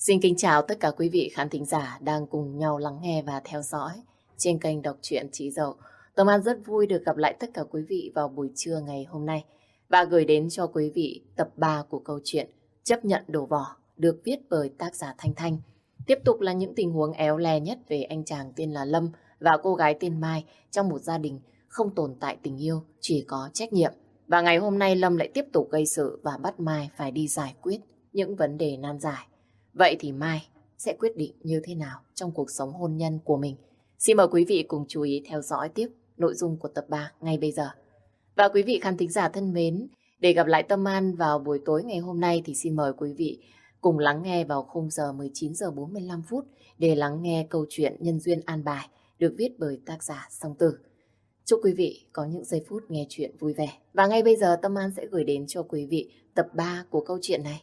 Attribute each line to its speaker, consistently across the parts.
Speaker 1: Xin kính chào tất cả quý vị khán thính giả đang cùng nhau lắng nghe và theo dõi trên kênh Đọc truyện Chị Dậu. Tâm An rất vui được gặp lại tất cả quý vị vào buổi trưa ngày hôm nay và gửi đến cho quý vị tập 3 của câu chuyện Chấp nhận đổ vỏ được viết bởi tác giả Thanh Thanh. Tiếp tục là những tình huống éo le nhất về anh chàng tên là Lâm và cô gái tên Mai trong một gia đình không tồn tại tình yêu, chỉ có trách nhiệm. Và ngày hôm nay Lâm lại tiếp tục gây sự và bắt Mai phải đi giải quyết những vấn đề nan giải. Vậy thì Mai sẽ quyết định như thế nào trong cuộc sống hôn nhân của mình? Xin mời quý vị cùng chú ý theo dõi tiếp nội dung của tập 3 ngay bây giờ. Và quý vị khán thính giả thân mến, để gặp lại Tâm An vào buổi tối ngày hôm nay thì xin mời quý vị cùng lắng nghe vào khung giờ 19 giờ 45 phút để lắng nghe câu chuyện Nhân duyên an bài được viết bởi tác giả Song Tử. Chúc quý vị có những giây phút nghe chuyện vui vẻ. Và ngay bây giờ Tâm An sẽ gửi đến cho quý vị tập 3 của câu chuyện này.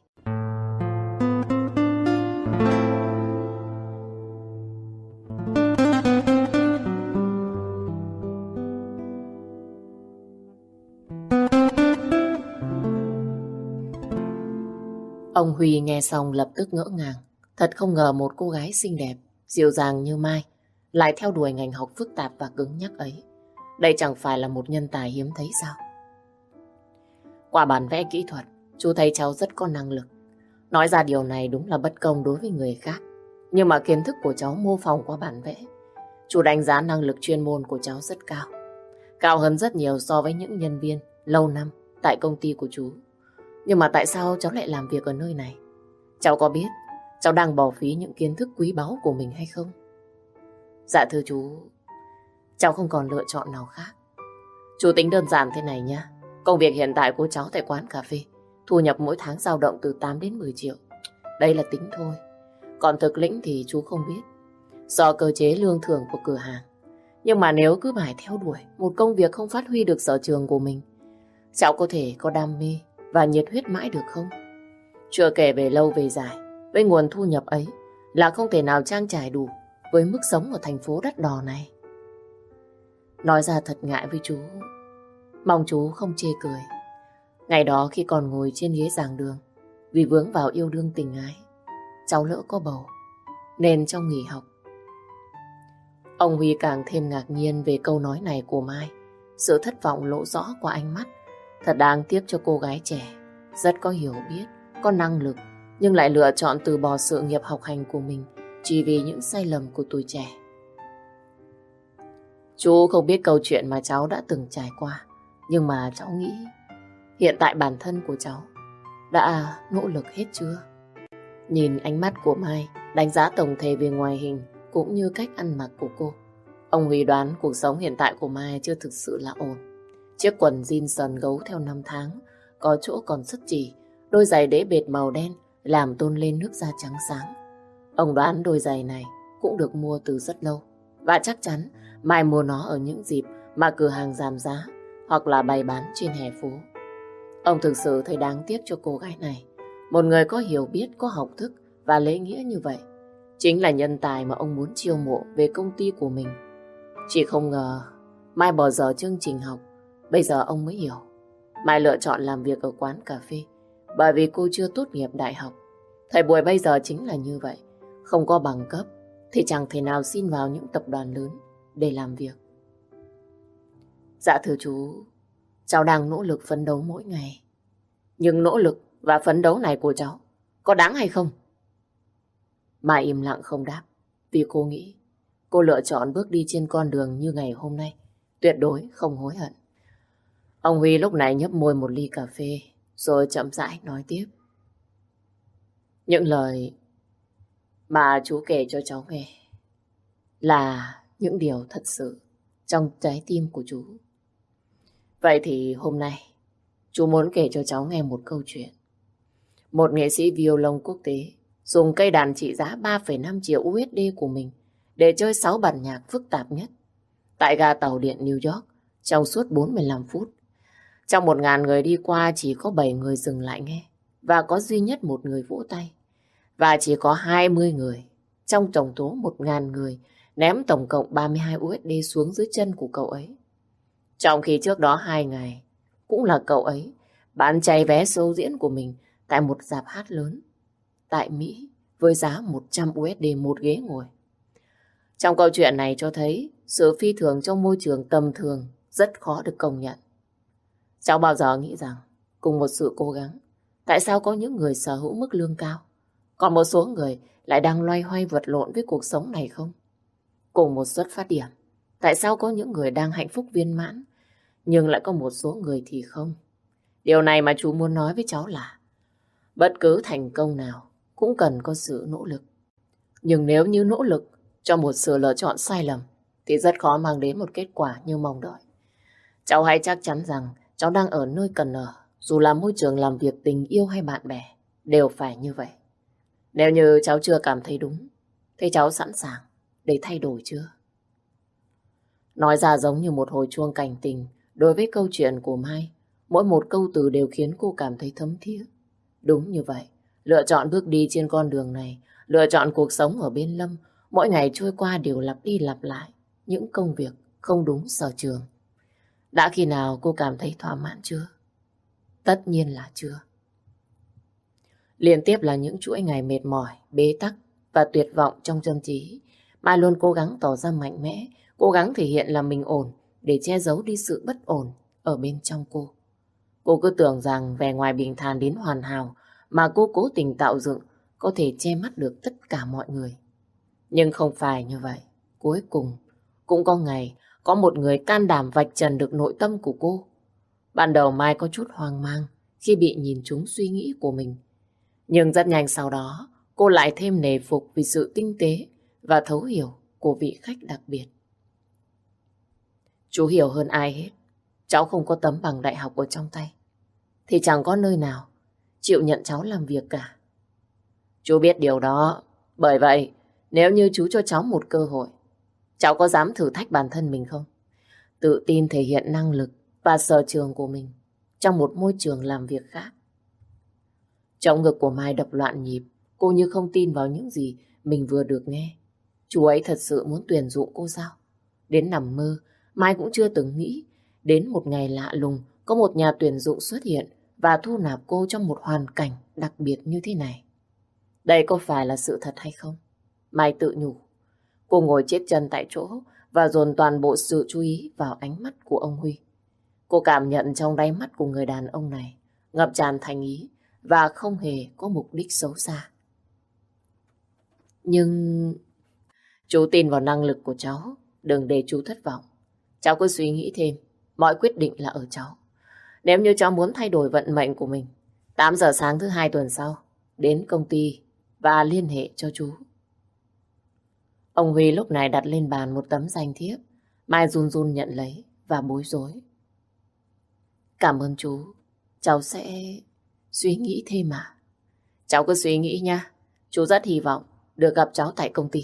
Speaker 1: Ông Huy nghe xong lập tức ngỡ ngàng. Thật không ngờ một cô gái xinh đẹp, dịu dàng như Mai lại theo đuổi ngành học phức tạp và cứng nhắc ấy. Đây chẳng phải là một nhân tài hiếm thấy sao? Qua bản vẽ kỹ thuật, chú thấy cháu rất có năng lực. Nói ra điều này đúng là bất công đối với người khác. Nhưng mà kiến thức của cháu mô phỏng qua bản vẽ, chú đánh giá năng lực chuyên môn của cháu rất cao. Cao hơn rất nhiều so với những nhân viên lâu năm tại công ty của chú. Nhưng mà tại sao cháu lại làm việc ở nơi này? Cháu có biết cháu đang bỏ phí những kiến thức quý báu của mình hay không? Dạ thưa chú, cháu không còn lựa chọn nào khác. Chú tính đơn giản thế này nha. Công việc hiện tại của cháu tại quán cà phê, thu nhập mỗi tháng dao động từ 8 đến 10 triệu. Đây là tính thôi. Còn thực lĩnh thì chú không biết, do cơ chế lương thưởng của cửa hàng. Nhưng mà nếu cứ mãi theo đuổi một công việc không phát huy được sở trường của mình, cháu có thể có đam mê và nhiệt huyết mãi được không? Chưa kể về lâu về dài, với nguồn thu nhập ấy là không thể nào trang trải đủ với mức sống ở thành phố đắt đỏ này. Nói ra thật ngại với chú, mong chú không chê cười. Ngày đó khi còn ngồi trên ghế giảng đường, vì vướng vào yêu đương tình ái, cháu lỡ có bầu, nên trong nghỉ học. Ông Huy càng thêm ngạc nhiên về câu nói này của Mai. Sự thất vọng lộ rõ qua ánh mắt. Thật đáng tiếc cho cô gái trẻ, rất có hiểu biết, có năng lực, nhưng lại lựa chọn từ bỏ sự nghiệp học hành của mình chỉ vì những sai lầm của tuổi trẻ. Chú không biết câu chuyện mà cháu đã từng trải qua, nhưng mà cháu nghĩ hiện tại bản thân của cháu đã nỗ lực hết chưa? Nhìn ánh mắt của Mai, đánh giá tổng thể về ngoại hình cũng như cách ăn mặc của cô, ông Huy đoán cuộc sống hiện tại của Mai chưa thực sự là ổn. Chiếc quần jean sờn gấu theo năm tháng, có chỗ còn sứt chỉ, đôi giày đế bệt màu đen làm tôn lên nước da trắng sáng. Ông đoán đôi giày này cũng được mua từ rất lâu, và chắc chắn Mai mua nó ở những dịp mà cửa hàng giảm giá hoặc là bày bán trên hè phố. Ông thực sự thấy đáng tiếc cho cô gái này. Một người có hiểu biết, có học thức và lễ nghĩa như vậy chính là nhân tài mà ông muốn chiêu mộ về công ty của mình. Chỉ không ngờ Mai bỏ dở chương trình học. Bây giờ ông mới hiểu Mai lựa chọn làm việc ở quán cà phê bởi vì cô chưa tốt nghiệp đại học. Thời buổi bây giờ chính là như vậy. Không có bằng cấp thì chẳng thể nào xin vào những tập đoàn lớn để làm việc. Dạ thưa chú, cháu đang nỗ lực phấn đấu mỗi ngày. Nhưng nỗ lực và phấn đấu này của cháu có đáng hay không? Mai im lặng không đáp, vì cô nghĩ cô lựa chọn bước đi trên con đường như ngày hôm nay tuyệt đối không hối hận. Ông Huy lúc này nhấp môi một ly cà phê rồi chậm rãi nói tiếp. Những lời mà chú kể cho cháu nghe là những điều thật sự trong trái tim của chú. Vậy thì hôm nay chú muốn kể cho cháu nghe một câu chuyện. Một nghệ sĩ violon quốc tế dùng cây đàn trị giá 3,5 triệu USD của mình để chơi 6 bản nhạc phức tạp nhất tại ga tàu điện New York trong suốt 45 phút. Trong 1.000 người đi qua chỉ có 7 người dừng lại nghe và có duy nhất một người vỗ tay. Và chỉ có 20 người trong tổng số 1.000 người ném tổng cộng 32 USD xuống dưới chân của cậu ấy. Trong khi trước đó 2 ngày cũng là cậu ấy bán cháy vé show diễn của mình tại một rạp hát lớn tại Mỹ với giá 100 USD một ghế ngồi. Trong câu chuyện này cho thấy sự phi thường trong môi trường tầm thường rất khó được công nhận. Cháu bao giờ nghĩ rằng cùng một sự cố gắng, tại sao có những người sở hữu mức lương cao, còn một số người lại đang loay hoay vật lộn với cuộc sống này không? Cùng một xuất phát điểm, tại sao có những người đang hạnh phúc viên mãn, nhưng lại có một số người thì không? Điều này mà chú muốn nói với cháu là bất cứ thành công nào cũng cần có sự nỗ lực. Nhưng nếu như nỗ lực cho một sự lựa chọn sai lầm thì rất khó mang đến một kết quả như mong đợi. Cháu hãy chắc chắn rằng cháu đang ở nơi cần ở, dù là môi trường làm việc, tình yêu hay bạn bè, đều phải như vậy. Nếu như cháu chưa cảm thấy đúng, thì cháu sẵn sàng để thay đổi chưa? Nói ra giống như một hồi chuông cảnh tình đối với câu chuyện của Mai. Mỗi một câu từ đều khiến cô cảm thấy thấm thía. Đúng như vậy, lựa chọn bước đi trên con đường này, lựa chọn cuộc sống ở bên Lâm, mỗi ngày trôi qua đều lặp đi lặp lại những công việc không đúng sở trường. Đã khi nào cô cảm thấy thỏa mãn chưa? Tất nhiên là chưa. Liên tiếp là những chuỗi ngày mệt mỏi, bế tắc và tuyệt vọng trong tâm trí. Mai luôn cố gắng tỏ ra mạnh mẽ, cố gắng thể hiện là mình ổn để che giấu đi sự bất ổn ở bên trong cô. Cô cứ tưởng rằng vẻ ngoài bình thản đến hoàn hảo mà cô cố tình tạo dựng có thể che mắt được tất cả mọi người. Nhưng không phải như vậy. Cuối cùng, cũng có ngày có một người can đảm vạch trần được nội tâm của cô. Ban đầu Mai có chút hoang mang khi bị nhìn trúng suy nghĩ của mình. Nhưng rất nhanh sau đó, cô lại thêm nể phục vì sự tinh tế và thấu hiểu của vị khách đặc biệt. Chú hiểu hơn ai hết, cháu không có tấm bằng đại học ở trong tay, thì chẳng có nơi nào chịu nhận cháu làm việc cả. Chú biết điều đó, bởi vậy nếu như chú cho cháu một cơ hội, cháu có dám thử thách bản thân mình không? Tự tin thể hiện năng lực và sở trường của mình trong một môi trường làm việc khác. Trong ngực của Mai đập loạn nhịp, cô như không tin vào những gì mình vừa được nghe. Chú ấy thật sự muốn tuyển dụng cô sao? Đến nằm mơ, Mai cũng chưa từng nghĩ đến một ngày lạ lùng có một nhà tuyển dụng xuất hiện và thu nạp cô trong một hoàn cảnh đặc biệt như thế này. Đây có phải là sự thật hay không? Mai tự nhủ. Cô ngồi chết chân tại chỗ và dồn toàn bộ sự chú ý vào ánh mắt của ông Huy. Cô cảm nhận trong đáy mắt của người đàn ông này ngập tràn thành ý và không hề có mục đích xấu xa. Nhưng chú tin vào năng lực của cháu, đừng để chú thất vọng. Cháu cứ suy nghĩ thêm, mọi quyết định là ở cháu. Nếu như cháu muốn thay đổi vận mệnh của mình, 8 giờ sáng thứ 2 tuần sau, đến công ty và liên hệ cho chú. Ông Huy lúc này đặt lên bàn một tấm danh thiếp. Mai run run nhận lấy và bối rối. Cảm ơn chú, cháu sẽ suy nghĩ thêm mà. Cháu cứ suy nghĩ nha, chú rất hy vọng được gặp cháu tại công ty.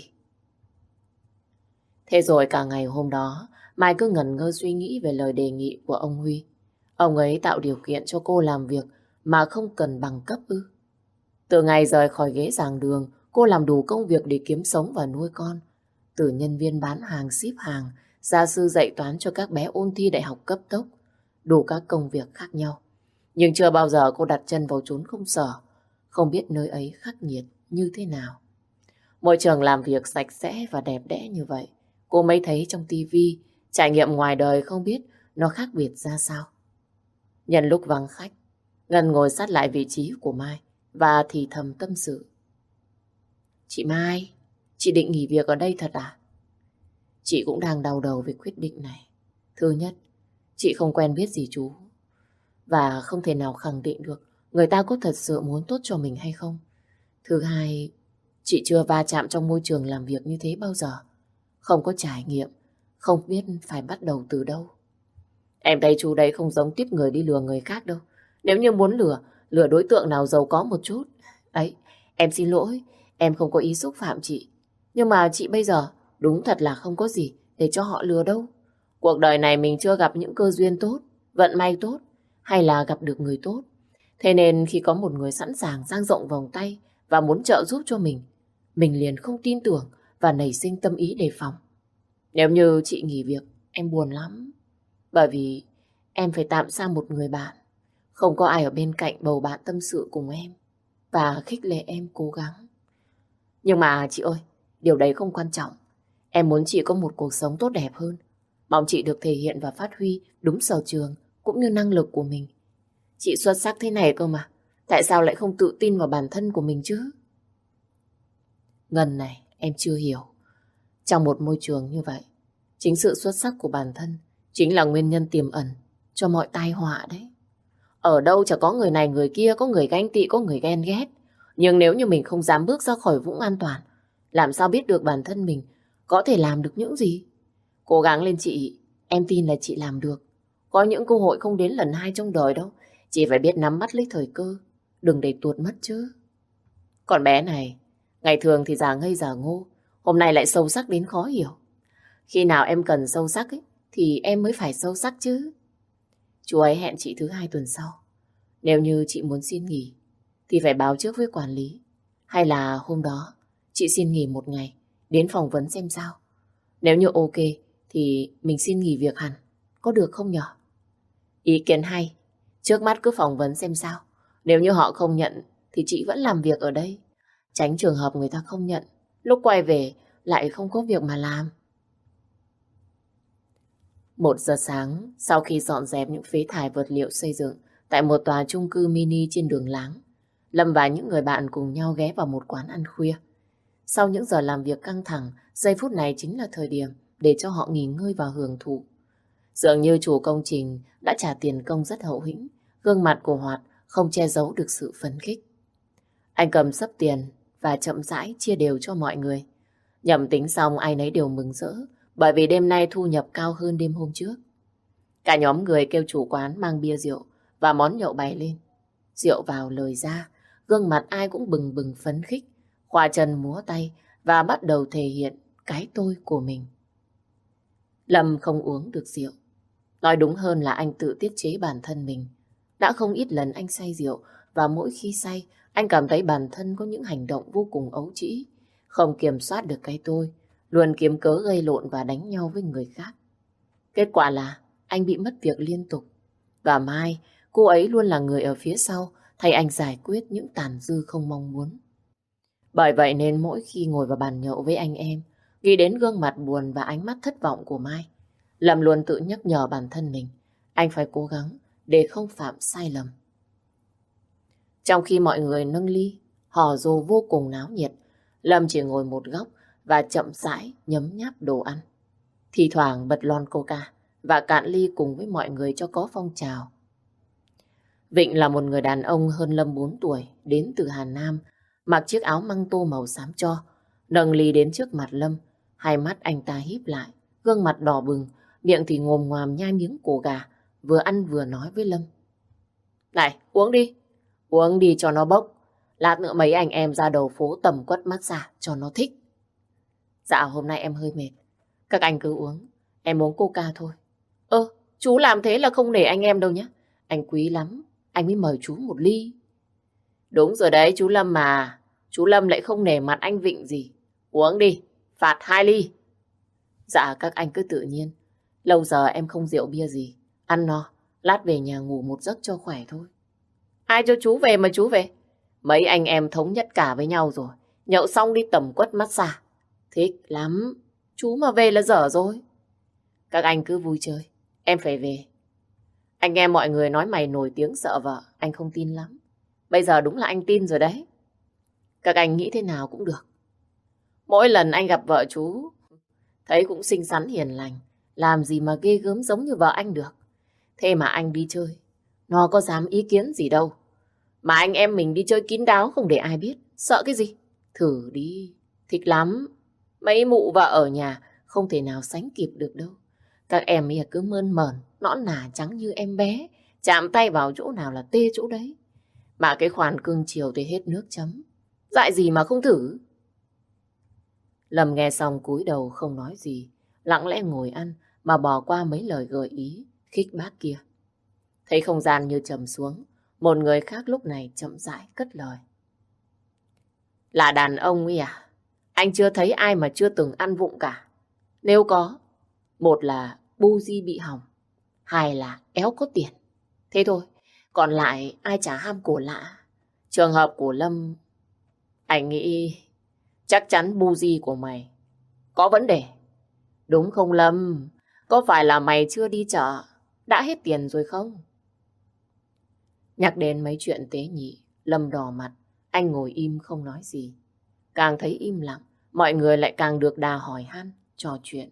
Speaker 1: Thế rồi cả ngày hôm đó, Mai cứ ngẩn ngơ suy nghĩ về lời đề nghị của ông Huy. Ông ấy tạo điều kiện cho cô làm việc mà không cần bằng cấp ư? Từ ngày rời khỏi ghế giảng đường, cô làm đủ công việc để kiếm sống và nuôi con. Từ nhân viên bán hàng, ship hàng, gia sư dạy toán cho các bé ôn thi đại học cấp tốc, đủ các công việc khác nhau. Nhưng chưa bao giờ cô đặt chân vào chốn công sở, không biết nơi ấy khắc nghiệt như thế nào. Môi trường làm việc sạch sẽ và đẹp đẽ như vậy, cô mới thấy trong tivi, trải nghiệm ngoài đời không biết nó khác biệt ra sao. Nhân lúc vắng khách, Ngân ngồi sát lại vị trí của Mai và thì thầm tâm sự. Chị Mai, chị định nghỉ việc ở đây thật à? Chị cũng đang đau đầu về quyết định này. Thứ nhất, chị không quen biết gì chú và không thể nào khẳng định được người ta có thật sự muốn tốt cho mình hay không. Thứ hai, chị chưa va chạm trong môi trường làm việc như thế bao giờ. Không có trải nghiệm, không biết phải bắt đầu từ đâu. Em thấy chú đấy không giống tiếp người đi lừa người khác đâu. Nếu như muốn lừa đối tượng nào giàu có một chút. Ấy, em xin lỗi, em không có ý xúc phạm chị. Nhưng mà chị bây giờ đúng thật là không có gì để cho họ lừa đâu. Cuộc đời này mình chưa gặp những cơ duyên tốt, vận may tốt, hay là gặp được người tốt. Thế nên khi có một người sẵn sàng dang rộng vòng tay và muốn trợ giúp cho mình liền không tin tưởng và nảy sinh tâm ý đề phòng. Nếu như chị nghỉ việc, em buồn lắm. Bởi vì em phải tạm xa một người bạn. Không có ai ở bên cạnh bầu bạn tâm sự cùng em và khích lệ em cố gắng. Nhưng mà chị ơi, điều đấy không quan trọng. Em muốn chị có một cuộc sống tốt đẹp hơn. Mong chị được thể hiện và phát huy đúng sở trường cũng như năng lực của mình. Chị xuất sắc thế này cơ mà. Tại sao lại không tự tin vào bản thân của mình chứ? Ngân này, em chưa hiểu. Trong một môi trường như vậy, chính sự xuất sắc của bản thân chính là nguyên nhân tiềm ẩn cho mọi tai họa đấy. Ở đâu chả có người này người kia, có người ganh tị, có người ghen ghét. Nhưng nếu như mình không dám bước ra khỏi vũng an toàn, làm sao biết được bản thân mình có thể làm được những gì? Cố gắng lên chị, em tin là chị làm được. Có những cơ hội không đến lần hai trong đời đâu. Chị phải biết nắm bắt lấy thời cơ, đừng để tuột mất chứ. Còn bé này, ngày thường thì già ngây già ngô, hôm nay lại sâu sắc đến khó hiểu. Khi nào em cần sâu sắc ấy, thì em mới phải sâu sắc chứ. Chú ấy hẹn chị thứ 2 tuần sau. Nếu như chị muốn xin nghỉ, thì phải báo trước với quản lý. Hay là hôm đó, chị xin nghỉ 1 ngày, đến phỏng vấn xem sao. Nếu như ok, thì mình xin nghỉ việc hẳn. Có được không nhở? Ý kiến hay. Trước mắt cứ phỏng vấn xem sao. Nếu như họ không nhận, thì chị vẫn làm việc ở đây. Tránh trường hợp người ta không nhận, lúc quay về lại không có việc mà làm. 1 giờ sáng, sau khi dọn dẹp những phế thải vật liệu xây dựng tại một tòa chung cư mini trên đường láng, Lâm và những người bạn cùng nhau ghé vào một quán ăn khuya. Sau những giờ làm việc căng thẳng, giây phút này chính là thời điểm để cho họ nghỉ ngơi và hưởng thụ. Dường như chủ công trình đã trả tiền công rất hậu hĩnh, gương mặt của Hoạt không che giấu được sự phấn khích. Anh cầm xấp tiền và chậm rãi chia đều cho mọi người. Nhẩm tính xong ai nấy đều mừng rỡ, bởi vì đêm nay thu nhập cao hơn đêm hôm trước. Cả nhóm người kêu chủ quán mang bia rượu và món nhậu bày lên. Rượu vào lời ra, gương mặt ai cũng bừng bừng phấn khích, khoa chân múa tay và bắt đầu thể hiện cái tôi của mình. Lâm không uống được rượu. Nói đúng hơn là anh tự tiết chế bản thân mình. Đã không ít lần anh say rượu và mỗi khi say, anh cảm thấy bản thân có những hành động vô cùng ấu trĩ, không kiểm soát được cái tôi, luôn kiếm cớ gây lộn và đánh nhau với người khác. Kết quả là anh bị mất việc liên tục. Và Mai, cô ấy luôn là người ở phía sau thay anh giải quyết những tàn dư không mong muốn. Bởi vậy nên mỗi khi ngồi vào bàn nhậu với anh em, nghĩ đến gương mặt buồn và ánh mắt thất vọng của Mai, Lâm luôn tự nhắc nhở bản thân mình, anh phải cố gắng để không phạm sai lầm. Trong khi mọi người nâng ly, hò rô vô cùng náo nhiệt, Lâm chỉ ngồi một góc và chậm rãi nhấm nháp đồ ăn. Thì thoảng bật lon coca và cạn ly cùng với mọi người cho có phong trào. Vịnh là một người đàn ông hơn Lâm 4 tuổi, đến từ Hà Nam, mặc chiếc áo măng tô màu xám tro, nâng ly đến trước mặt Lâm, hai mắt anh ta híp lại, gương mặt đỏ bừng, miệng thì ngồm ngoàm nhai miếng cổ gà, vừa ăn vừa nói với Lâm. Này, uống đi cho nó bốc, lát nữa mấy anh em ra đầu phố tầm quất massage cho nó thích. Dạ hôm nay em hơi mệt, các anh cứ uống, em uống coca thôi. Chú làm thế là không nể anh em đâu nhé, anh quý lắm, anh mới mời chú một ly. Đúng rồi đấy chú Lâm mà, chú Lâm lại không nể mặt anh Vịnh gì. Uống đi, phạt 2 ly. Dạ các anh cứ tự nhiên, lâu giờ em không rượu bia gì, ăn no, lát về nhà ngủ một giấc cho khỏe thôi. Ai cho chú về mà chú về? Mấy anh em thống nhất cả với nhau rồi, nhậu xong đi tầm quất massage. Thích lắm, chú mà về là dở rồi. Các anh cứ vui chơi, em phải về. Anh nghe mọi người nói mày nổi tiếng sợ vợ, anh không tin lắm. Bây giờ đúng là anh tin rồi đấy. Các anh nghĩ thế nào cũng được. Mỗi lần anh gặp vợ chú, thấy cũng xinh xắn hiền lành, làm gì mà ghê gớm giống như vợ anh được. Thế mà anh đi chơi, nó có dám ý kiến gì đâu. Mà anh em mình đi chơi kín đáo không để ai biết, sợ cái gì? Thử đi, thích lắm. Mấy mụ vợ ở nhà không thể nào sánh kịp được đâu. Các em ấy cứ mơn mởn, nõn nà trắng như em bé, chạm tay vào chỗ nào là tê chỗ đấy. Mà cái khoản cưng chiều thì hết nước chấm. Dại gì mà không thử. Lâm nghe xong cúi đầu không nói gì, lặng lẽ ngồi ăn mà bỏ qua mấy lời gợi ý, khích bác kia. Thấy không gian như trầm xuống, một người khác lúc này chậm rãi cất lời. Là đàn ông ấy à? Anh chưa thấy ai mà chưa từng ăn vụng cả. Nếu có, một là bu di bị hỏng, hai là éo có tiền. Thế thôi, còn lại ai chả ham cổ lạ. Trường hợp của Lâm, anh nghĩ chắc chắn buji của mày có vấn đề. Đúng không Lâm? Có phải là mày chưa đi chợ, đã hết tiền rồi không? Nhắc đến mấy chuyện tế nhị, Lâm đỏ mặt, anh ngồi im không nói gì. Càng thấy im lặng, mọi người lại càng được đà hỏi han, trò chuyện.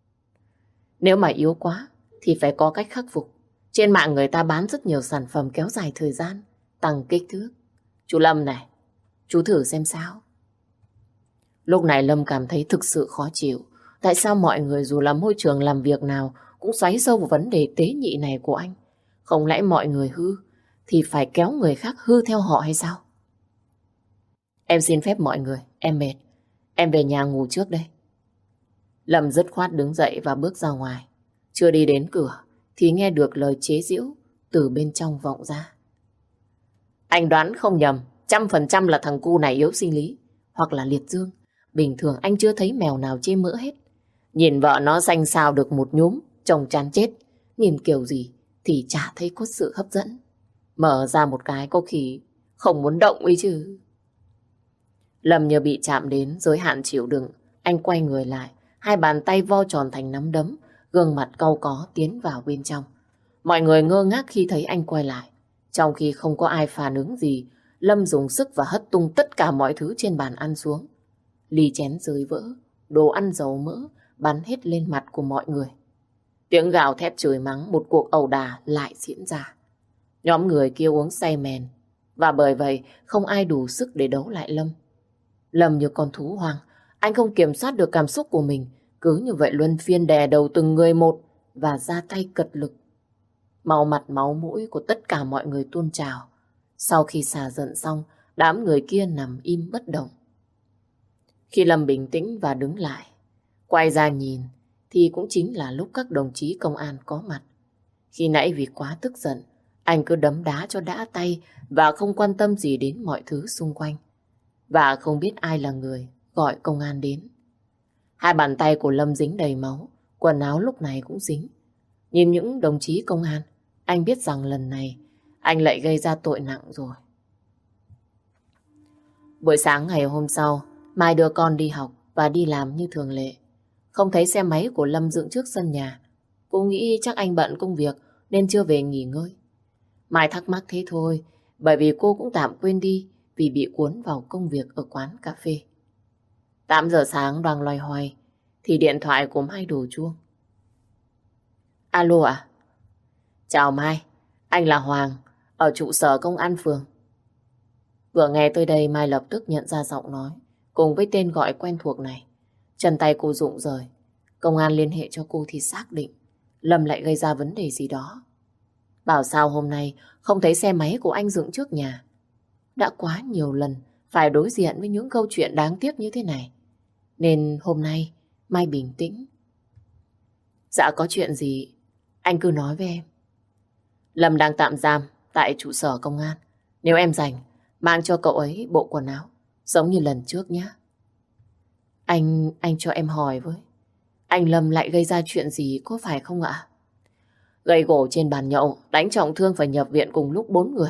Speaker 1: Nếu mà yếu quá, thì phải có cách khắc phục. Trên mạng người ta bán rất nhiều sản phẩm kéo dài thời gian, tăng kích thước. Chú Lâm này, chú thử xem sao. Lúc này Lâm cảm thấy thực sự khó chịu. Tại sao mọi người dù là môi trường làm việc nào cũng xoáy sâu vào vấn đề tế nhị này của anh? Không lẽ mọi người hư thì phải kéo người khác hư theo họ hay sao? Em xin phép mọi người, em mệt. Em về nhà ngủ trước đây. Lâm dứt khoát đứng dậy và bước ra ngoài. Chưa đi đến cửa thì nghe được lời chế giễu từ bên trong vọng ra. Anh đoán không nhầm, 100% là thằng cu này yếu sinh lý hoặc là liệt dương. Bình thường anh chưa thấy mèo nào chê mỡ hết. Nhìn vợ nó xanh xao được một nhúm, chồng chán chết. Nhìn kiểu gì thì chả thấy có sự hấp dẫn. Mở ra một cái có khi không muốn động ấy chứ. Lâm như bị chạm đến giới hạn chịu đựng. Anh quay người lại, hai bàn tay vo tròn thành nắm đấm, gương mặt cau có tiến vào bên trong. Mọi người ngơ ngác khi thấy anh quay lại. Trong khi không có ai phản ứng gì, Lâm dùng sức và hất tung tất cả mọi thứ trên bàn ăn xuống. Ly chén rơi vỡ, đồ ăn dầu mỡ bắn hết lên mặt của mọi người. Tiếng gào thét chửi mắng, một cuộc ẩu đả lại diễn ra. Nhóm người kia uống say mèn, và bởi vậy không ai đủ sức để đấu lại Lâm. Lâm như con thú hoang, anh không kiểm soát được cảm xúc của mình, cứ như vậy luân phiên đè đầu từng người một và ra tay cật lực. Máu mặt máu mũi của tất cả mọi người tuôn trào. Sau khi xả giận xong, đám người kia nằm im bất động. Khi Lâm bình tĩnh và đứng lại, quay ra nhìn, thì cũng chính là lúc các đồng chí công an có mặt. Khi nãy vì quá tức giận, anh cứ đấm đá cho đã tay và không quan tâm gì đến mọi thứ xung quanh. Và không biết ai là người gọi công an đến. Hai bàn tay của Lâm dính đầy máu, quần áo lúc này cũng dính. Nhìn những đồng chí công an, anh biết rằng lần này anh lại gây ra tội nặng rồi. Buổi sáng ngày hôm sau, Mai đưa con đi học và đi làm như thường lệ. Không thấy xe máy của Lâm dựng trước sân nhà. Cô nghĩ chắc anh bận công việc nên chưa về nghỉ ngơi. Mai thắc mắc thế thôi, bởi vì cô cũng tạm quên đi vì bị cuốn vào công việc ở quán cà phê. 8 giờ sáng đang loay hoay thì điện thoại của Mai đổ chuông. Alo ạ? Chào Mai, anh là Hoàng, ở trụ sở công an phường. Vừa nghe tới đây Mai lập tức nhận ra giọng nói cùng với tên gọi quen thuộc này. Chân tay cô rụng rời. Công an liên hệ cho cô thì xác định Lâm lại gây ra vấn đề gì đó. Bảo sao hôm nay không thấy xe máy của anh dựng trước nhà. Đã quá nhiều lần phải đối diện với những câu chuyện đáng tiếc như thế này, nên hôm nay Mai bình tĩnh. Dạ có chuyện gì anh cứ nói với em. Lâm đang tạm giam tại trụ sở công an. Nếu em rảnh, mang cho cậu ấy bộ quần áo giống như lần trước nhé. Anh cho em hỏi với, anh Lâm lại gây ra chuyện gì có phải không ạ? Gây gổ trên bàn nhậu, đánh trọng thương phải nhập viện cùng lúc 4 người.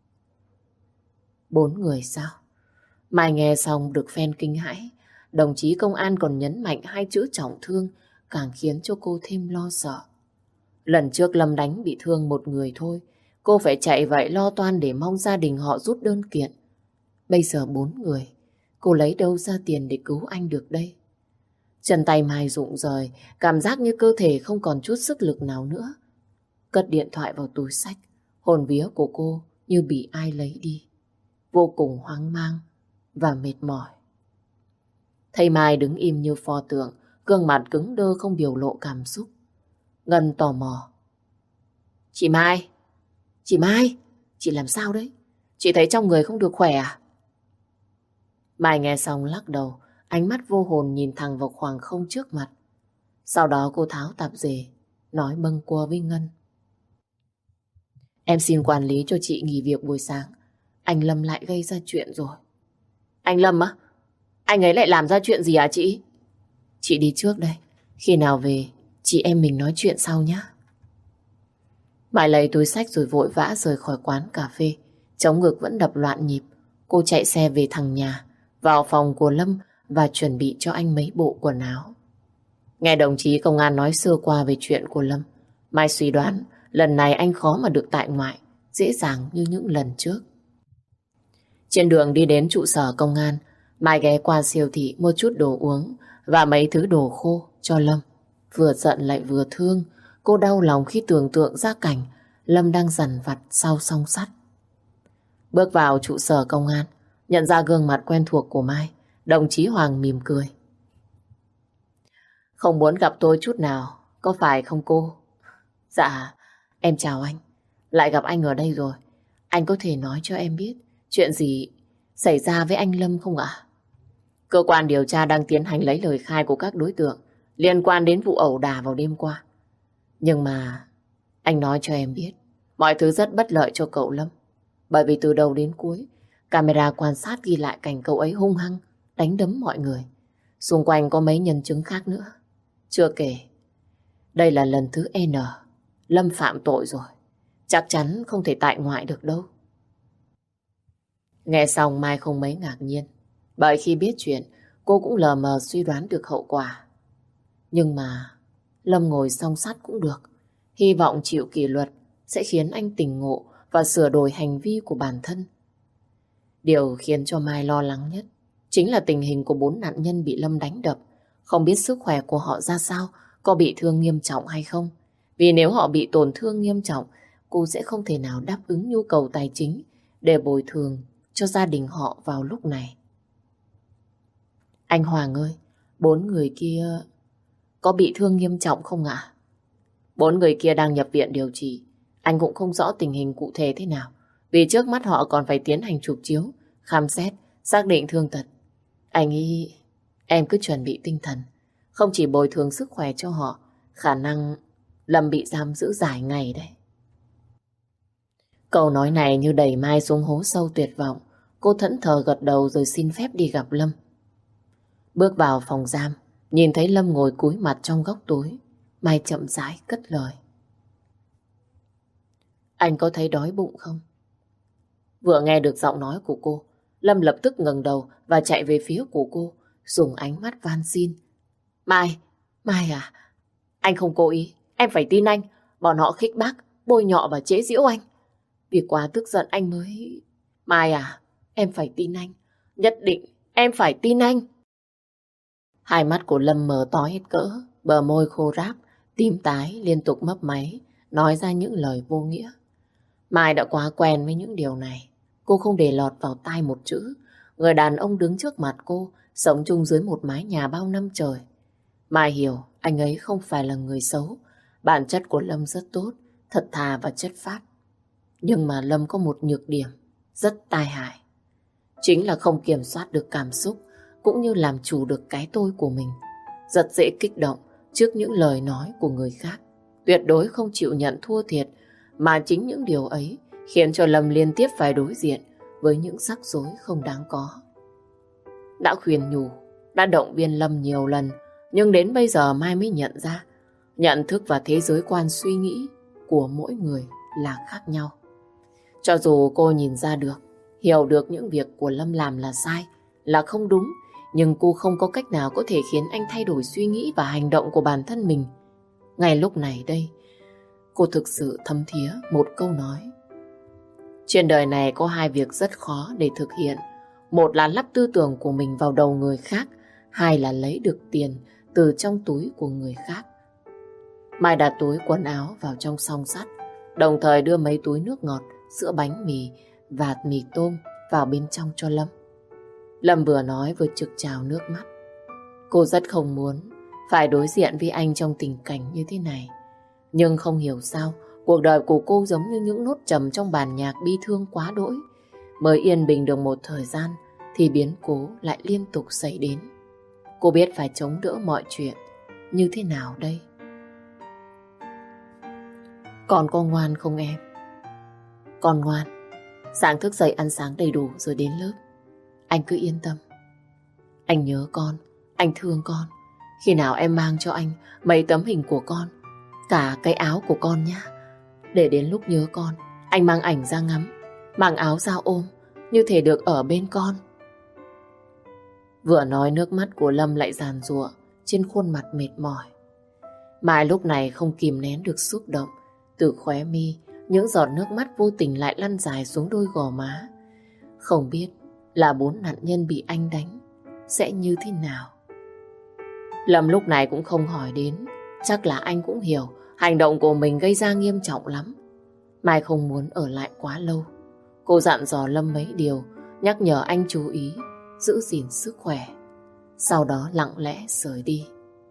Speaker 1: 4 người sao? Mai nghe xong được phen kinh hãi. Đồng chí công an còn nhấn mạnh 2 chữ trọng thương, càng khiến cho cô thêm lo sợ. Lần trước Lâm đánh bị thương 1 người thôi, cô phải chạy vậy lo toan để mong gia đình họ rút đơn kiện. Bây giờ 4 người, cô lấy đâu ra tiền để cứu anh được đây? Chân tay Mai rụng rời, cảm giác như cơ thể không còn chút sức lực nào nữa. Cất điện thoại vào túi xách, hồn vía của cô như bị ai lấy đi. Vô cùng hoang mang và mệt mỏi. Thấy Mai đứng im như pho tượng, gương mặt cứng đơ không biểu lộ cảm xúc. Ngân tò mò. Chị Mai, chị làm sao đấy? Chị thấy trong người không được khỏe à? Mai nghe xong lắc đầu, ánh mắt vô hồn nhìn thẳng vào khoảng không trước mặt. Sau đó cô tháo tạp dề, nói bâng quơ với Ngân. Em xin quản lý cho chị nghỉ việc buổi sáng. Anh Lâm lại gây ra chuyện rồi. Anh Lâm á? Anh ấy lại làm ra chuyện gì hả chị? Chị đi trước đây. Khi nào về, chị em mình nói chuyện sau nhé. Mai lấy túi xách rồi vội vã rời khỏi quán cà phê. Trống ngực vẫn đập loạn nhịp. Cô chạy xe về thẳng nhà, vào phòng của Lâm và chuẩn bị cho anh mấy bộ quần áo. Nghe đồng chí công an nói sơ qua về chuyện của Lâm, Mai suy đoán lần này anh khó mà được tại ngoại dễ dàng như những lần trước. Trên đường đi đến trụ sở công an, Mai ghé qua siêu thị mua chút đồ uống và mấy thứ đồ khô cho Lâm. Vừa giận lại vừa thương, cô đau lòng khi tưởng tượng ra cảnh Lâm đang dằn vặt sau song sắt. Bước vào trụ sở công an, nhận ra gương mặt quen thuộc của Mai, đồng chí Hoàng mỉm cười. Không muốn gặp tôi chút nào, có phải không cô? Dạ, em chào anh. Lại gặp anh ở đây rồi. Anh có thể nói cho em biết chuyện gì xảy ra với anh Lâm không ạ? Cơ quan điều tra đang tiến hành lấy lời khai của các đối tượng liên quan đến vụ ẩu đả vào đêm qua. Nhưng mà anh nói cho em biết, mọi thứ rất bất lợi cho cậu Lâm. Bởi vì từ đầu đến cuối, camera quan sát ghi lại cảnh cậu ấy hung hăng đánh đấm mọi người. Xung quanh có mấy nhân chứng khác nữa. Chưa kể, đây là lần thứ N Lâm phạm tội rồi. Chắc chắn không thể tại ngoại được đâu. Nghe xong Mai không mấy ngạc nhiên. Bởi khi biết chuyện, cô cũng lờ mờ suy đoán được hậu quả. Nhưng mà Lâm ngồi song sắt cũng được. Hy vọng chịu kỷ luật sẽ khiến anh tỉnh ngộ và sửa đổi hành vi của bản thân. Điều khiến cho Mai lo lắng nhất chính là tình hình của 4 nạn nhân bị Lâm đánh đập. Không biết sức khỏe của họ ra sao, có bị thương nghiêm trọng hay không. Vì nếu họ bị tổn thương nghiêm trọng, cô sẽ không thể nào đáp ứng nhu cầu tài chính để bồi thường cho gia đình họ vào lúc này. Anh Hoàng ơi, 4 người kia có bị thương nghiêm trọng không ạ? 4 người kia đang nhập viện điều trị. Anh cũng không rõ tình hình cụ thể thế nào. Vì trước mắt họ còn phải tiến hành chụp chiếu, khám xét, xác định thương tật. Anh nghĩ em cứ chuẩn bị tinh thần. Không chỉ bồi thường sức khỏe cho họ, khả năng Lâm bị giam giữ dài ngày đấy. Câu nói này như đẩy Mai xuống hố sâu tuyệt vọng. Cô thẫn thờ gật đầu rồi xin phép đi gặp Lâm. Bước vào phòng giam, nhìn thấy Lâm ngồi cúi mặt trong góc tối, Mai chậm rãi cất lời. Anh có thấy đói bụng không? Vừa nghe được giọng nói của cô, Lâm lập tức ngẩng đầu và chạy về phía của cô, dùng ánh mắt van xin. Mai à, anh không cố ý, em phải tin anh. Bọn họ khích bác, bôi nhọ và chế giễu anh. Vì quá tức giận anh mới... Mai à, em phải tin anh. Nhất định em phải tin anh. Hai mắt của Lâm mở to hết cỡ, bờ môi khô ráp, tím tái liên tục mấp máy, nói ra những lời vô nghĩa. Mai đã quá quen với những điều này. Cô không để lọt vào tai một chữ. Người đàn ông đứng trước mặt cô, sống chung dưới một mái nhà bao năm trời. Mai hiểu anh ấy không phải là người xấu. Bản chất của Lâm rất tốt, thật thà và chất phác. Nhưng mà Lâm có một nhược điểm rất tai hại. Chính là không kiểm soát được cảm xúc, cũng như làm chủ được cái tôi của mình. Rất dễ kích động trước những lời nói của người khác. Tuyệt đối không chịu nhận thua thiệt, mà chính những điều ấy khiến cho Lâm liên tiếp phải đối diện với những rắc rối không đáng có. Đã khuyên nhủ, đã động viên Lâm nhiều lần, nhưng đến bây giờ Mai mới nhận ra nhận thức và thế giới quan suy nghĩ của mỗi người là khác nhau. Cho dù cô nhìn ra được, hiểu được những việc của Lâm làm là sai, là không đúng, nhưng cô không có cách nào có thể khiến anh thay đổi suy nghĩ và hành động của bản thân mình. Ngay lúc này đây, cô thực sự thấm thía một câu nói. Trên đời này có hai việc rất khó để thực hiện. Một là lắp tư tưởng của mình vào đầu người khác, hai là lấy được tiền từ trong túi của người khác. Mai đặt túi quần áo vào trong song sắt, đồng thời đưa mấy túi nước ngọt, sữa bánh mì và mì tôm vào bên trong cho Lâm. Lâm vừa nói vừa trực trào nước mắt. Cô rất không muốn phải đối diện với anh trong tình cảnh như thế này. Nhưng không hiểu sao, cuộc đời của cô giống như những nốt trầm trong bản nhạc bi thương quá đỗi. Mới yên bình được một thời gian thì biến cố lại liên tục xảy đến. Cô biết phải chống đỡ mọi chuyện như thế nào đây? Con có ngoan không em? Con ngoan. Sáng thức dậy ăn sáng đầy đủ rồi đến lớp. Anh cứ yên tâm. Anh nhớ con, anh thương con. Khi nào em mang cho anh mấy tấm hình của con, cả cái áo của con nhá. Để đến lúc nhớ con, anh mang ảnh ra ngắm, mang áo ra ôm, như thể được ở bên con. Vừa nói nước mắt của Lâm lại giàn giụa trên khuôn mặt mệt mỏi. Mai lúc này không kìm nén được xúc động. Từ khóe mi, những giọt nước mắt vô tình lại lăn dài xuống đôi gò má. Không biết là 4 nạn nhân bị anh đánh sẽ như thế nào. Lâm lúc này cũng không hỏi đến. Chắc là anh cũng hiểu hành động của mình gây ra nghiêm trọng lắm. Mai không muốn ở lại quá lâu. Cô dặn dò Lâm mấy điều, nhắc nhở anh chú ý, giữ gìn sức khỏe. Sau đó lặng lẽ rời đi.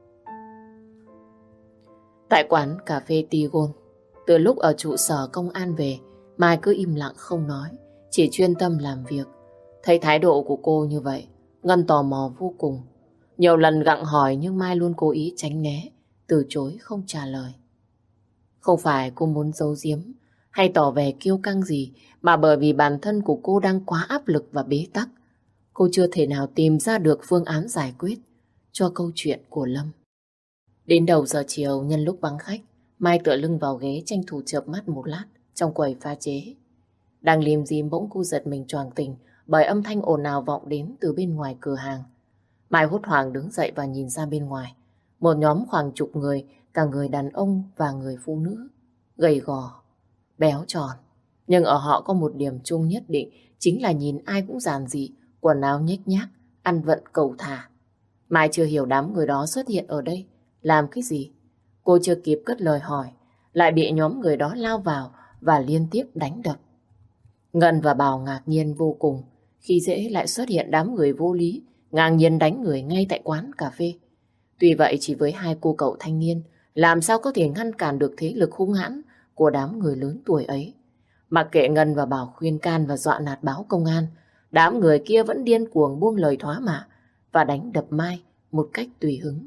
Speaker 1: Tại quán cà phê Tigon, từ lúc ở trụ sở công an về, Mai cứ im lặng không nói, chỉ chuyên tâm làm việc. Thấy thái độ của cô như vậy, Ngân tò mò vô cùng. Nhiều lần gặng hỏi nhưng Mai luôn cố ý tránh né, từ chối không trả lời. Không phải cô muốn giấu giếm hay tỏ vẻ kiêu căng gì, mà bởi vì bản thân của cô đang quá áp lực và bế tắc. Cô chưa thể nào tìm ra được phương án giải quyết cho câu chuyện của Lâm. Đến đầu giờ chiều, nhân lúc vắng khách, Mai tựa lưng vào ghế tranh thủ chợp mắt một lát trong quầy pha chế. Đang lim dim bỗng cô giật mình choàng tỉnh bởi âm thanh ồn ào vọng đến từ bên ngoài cửa hàng. Mai hốt hoảng đứng dậy và nhìn ra bên ngoài. Một nhóm khoảng chục người, cả người đàn ông và người phụ nữ, gầy gò, béo tròn. Nhưng ở họ có một điểm chung nhất định, chính là nhìn ai cũng giản dị, quần áo nhếch nhác, ăn vận cầu thả. Mai chưa hiểu đám người đó xuất hiện ở đây làm cái gì. Cô chưa kịp cất lời hỏi, lại bị nhóm người đó lao vào và liên tiếp đánh đập. Ngân và Bảo ngạc nhiên vô cùng khi dễ lại xuất hiện đám người vô lý, ngang nhiên đánh người ngay tại quán cà phê. Tuy vậy chỉ với 2 cô cậu thanh niên, làm sao có thể ngăn cản được thế lực hung hãn của đám người lớn tuổi ấy. Mặc kệ Ngân và Bảo khuyên can và dọa nạt báo công an, đám người kia vẫn điên cuồng buông lời thóa mạ và đánh đập Mai một cách tùy hứng.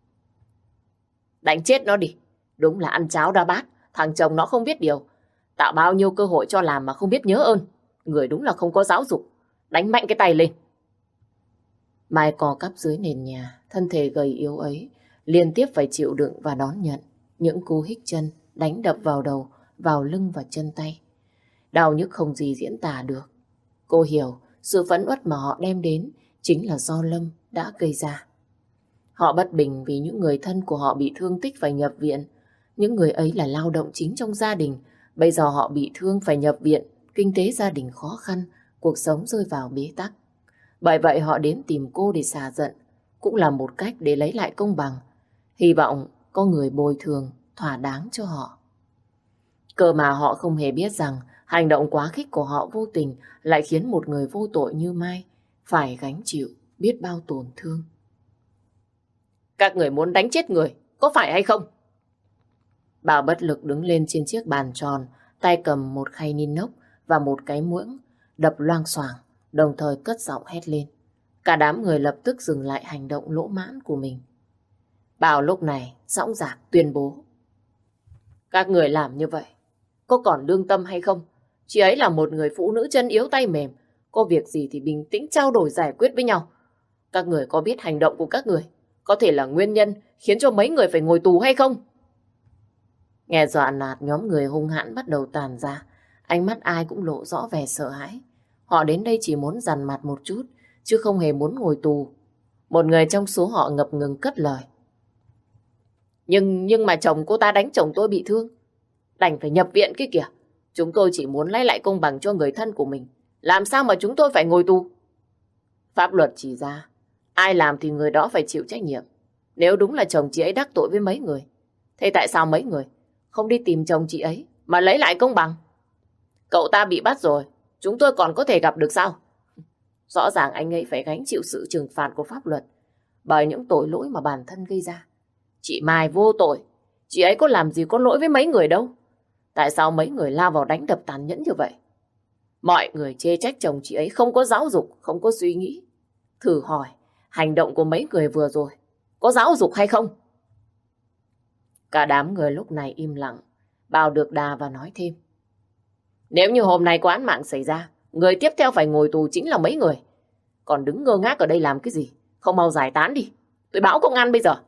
Speaker 1: Đánh chết nó đi, đúng là ăn cháo đa bát, thằng chồng nó không biết điều. Tạo bao nhiêu cơ hội cho làm mà không biết nhớ ơn. Người đúng là không có giáo dục. Đánh mạnh cái tay lên. Mai co cắp dưới nền nhà, thân thể gầy yếu ấy liên tiếp phải chịu đựng và đón nhận những cú hích chân, đánh đập vào đầu, vào lưng và chân tay. Đau nhức không gì diễn tả được. Cô hiểu sự phẫn uất mà họ đem đến chính là do Lâm đã gây ra. Họ bất bình vì những người thân của họ bị thương tích phải nhập viện. Những người ấy là lao động chính trong gia đình. Bây giờ họ bị thương phải nhập viện, kinh tế gia đình khó khăn, cuộc sống rơi vào bế tắc. Bởi vậy họ đến tìm cô để xả giận, cũng là một cách để lấy lại công bằng. Hy vọng có người bồi thường thỏa đáng cho họ. Cơ mà họ không hề biết rằng hành động quá khích của họ vô tình lại khiến một người vô tội như Mai phải gánh chịu biết bao tổn thương. Các người muốn đánh chết người, có phải hay không? Bà bất lực đứng lên trên chiếc bàn tròn, tay cầm một khay inox và một cái muỗng, đập loang xoảng, đồng thời cất giọng hét lên. Cả đám người lập tức dừng lại hành động lỗ mãn của mình. Bảo lúc này dõng dạc tuyên bố. Các người làm như vậy, có còn lương tâm hay không? Chị ấy là một người phụ nữ chân yếu tay mềm, có việc gì thì bình tĩnh trao đổi giải quyết với nhau. Các người có biết hành động của các người có thể là nguyên nhân khiến cho mấy người phải ngồi tù hay không? Nghe dọa nạt, nhóm người hung hãn bắt đầu tàn ra. Ánh mắt ai cũng lộ rõ vẻ sợ hãi. Họ đến đây chỉ muốn dằn mặt một chút, chứ không hề muốn ngồi tù. Một người trong số họ ngập ngừng cất lời. Nhưng mà chồng cô ta đánh chồng tôi bị thương, đành phải nhập viện kia kìa. Chúng tôi chỉ muốn lấy lại công bằng cho người thân của mình. Làm sao mà chúng tôi phải ngồi tù? Pháp luật chỉ ra, ai làm thì người đó phải chịu trách nhiệm. Nếu đúng là chồng chị ấy đắc tội với mấy người, thế tại sao mấy người không đi tìm chồng chị ấy mà lấy lại công bằng? Cậu ta bị bắt rồi, chúng tôi còn có thể gặp được sao? Rõ ràng anh ấy phải gánh chịu sự trừng phạt của pháp luật bởi những tội lỗi mà bản thân gây ra. Chị Mai vô tội, chị ấy có làm gì có lỗi với mấy người đâu. Tại sao mấy người lao vào đánh đập tàn nhẫn như vậy? Mọi người chê trách chồng chị ấy không có giáo dục, không có suy nghĩ. Thử hỏi, hành động của mấy người vừa rồi có giáo dục hay không? Cả đám người lúc này im lặng. Bảo được đà và nói thêm. Nếu như hôm nay có án mạng xảy ra, người tiếp theo phải ngồi tù chính là mấy người. Còn đứng ngơ ngác ở đây làm cái gì? Không mau giải tán đi, tôi báo công an bây giờ.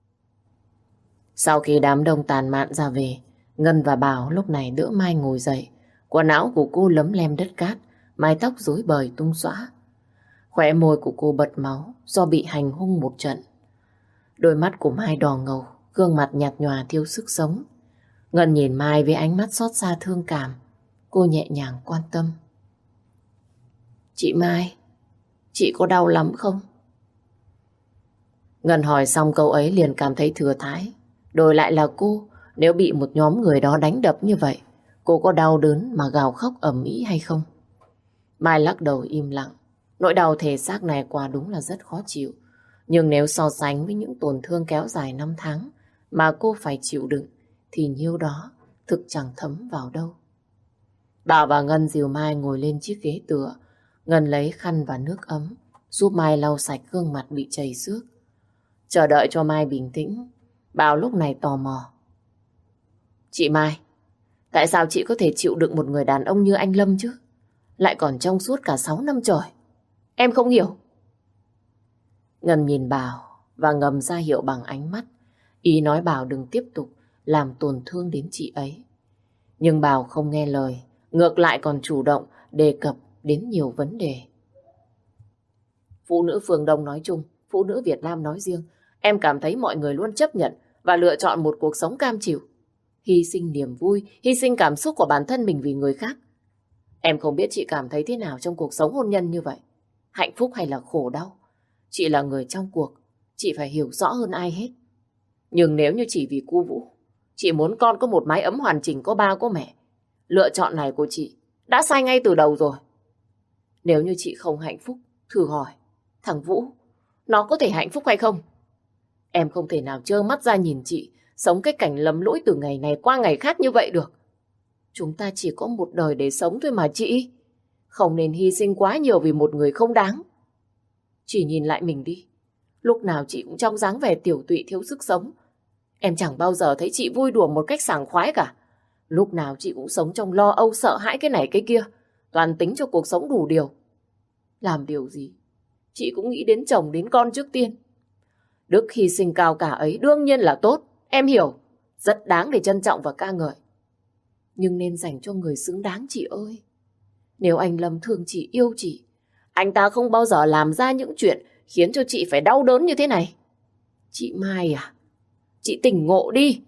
Speaker 1: Sau khi đám đông tàn mạn ra về, Ngân và Bảo lúc này đỡ Mai ngồi dậy. Quần áo của cô lấm lem đất cát, mái tóc rối bời tung xõa. Khóe môi của cô bật máu do bị hành hung một trận. Đôi mắt của Mai đỏ ngầu, gương mặt nhạt nhòa thiếu sức sống. Ngân nhìn Mai với ánh mắt xót xa thương cảm. Cô nhẹ nhàng quan tâm. Chị Mai, chị có đau lắm không? Ngân hỏi xong câu ấy liền cảm thấy thừa thãi. Đổi lại là cô, nếu bị một nhóm người đó đánh đập như vậy, cô có đau đớn mà gào khóc ầm ĩ hay không? Mai lắc đầu im lặng. Nỗi đau thể xác này quả đúng là rất khó chịu. Nhưng nếu so sánh với những tổn thương kéo dài 5 tháng mà cô phải chịu đựng, thì nhiêu đó thực chẳng thấm vào đâu. Bảo và Ngân dìu Mai ngồi lên chiếc ghế tựa. Ngân lấy khăn và nước ấm, giúp Mai lau sạch gương mặt bị chảy xước. Chờ đợi cho Mai bình tĩnh, Bảo lúc này tò mò. Chị Mai, tại sao chị có thể chịu đựng một người đàn ông như anh Lâm chứ? Lại còn trong suốt cả 6 năm trời. Em không hiểu. Ngân nhìn Bảo và ngầm ra hiệu bằng ánh mắt. Ý nói Bảo đừng tiếp tục làm tổn thương đến chị ấy. Nhưng Bảo không nghe lời, ngược lại còn chủ động đề cập đến nhiều vấn đề. Phụ nữ phương Đông nói chung, phụ nữ Việt Nam nói riêng, em cảm thấy mọi người luôn chấp nhận và lựa chọn một cuộc sống cam chịu. Hy sinh niềm vui, hy sinh cảm xúc của bản thân mình vì người khác. Em không biết chị cảm thấy thế nào trong cuộc sống hôn nhân như vậy. Hạnh phúc hay là khổ đau? Chị là người trong cuộc, chị phải hiểu rõ hơn ai hết. Nhưng nếu như chỉ vì cu Vũ, chị muốn con có một mái ấm hoàn chỉnh, có ba có mẹ, lựa chọn này của chị đã sai ngay từ đầu rồi. Nếu như chị không hạnh phúc, thử hỏi thằng Vũ, nó có thể hạnh phúc hay không? Em không thể nào trơ mắt ra nhìn chị sống cái cảnh lầm lũi từ ngày này qua ngày khác như vậy được. Chúng ta chỉ có một đời để sống thôi mà chị. Không nên hy sinh quá nhiều vì một người không đáng. Chỉ nhìn lại mình đi. Lúc nào chị cũng trong dáng vẻ tiểu tụy thiếu sức sống. Em chẳng bao giờ thấy chị vui đùa một cách sảng khoái cả. Lúc nào chị cũng sống trong lo âu sợ hãi cái này cái kia. Toàn tính cho cuộc sống đủ điều. Làm điều gì chị cũng nghĩ đến chồng đến con trước tiên. Đức hy sinh cao cả ấy đương nhiên là tốt. Em hiểu. Rất đáng để trân trọng và ca ngợi. Nhưng nên dành cho người xứng đáng chị ơi. Nếu anh Lâm thương chị, yêu chị, anh ta không bao giờ làm ra những chuyện khiến cho chị phải đau đớn như thế này. Chị Mai à, chị tỉnh ngộ đi.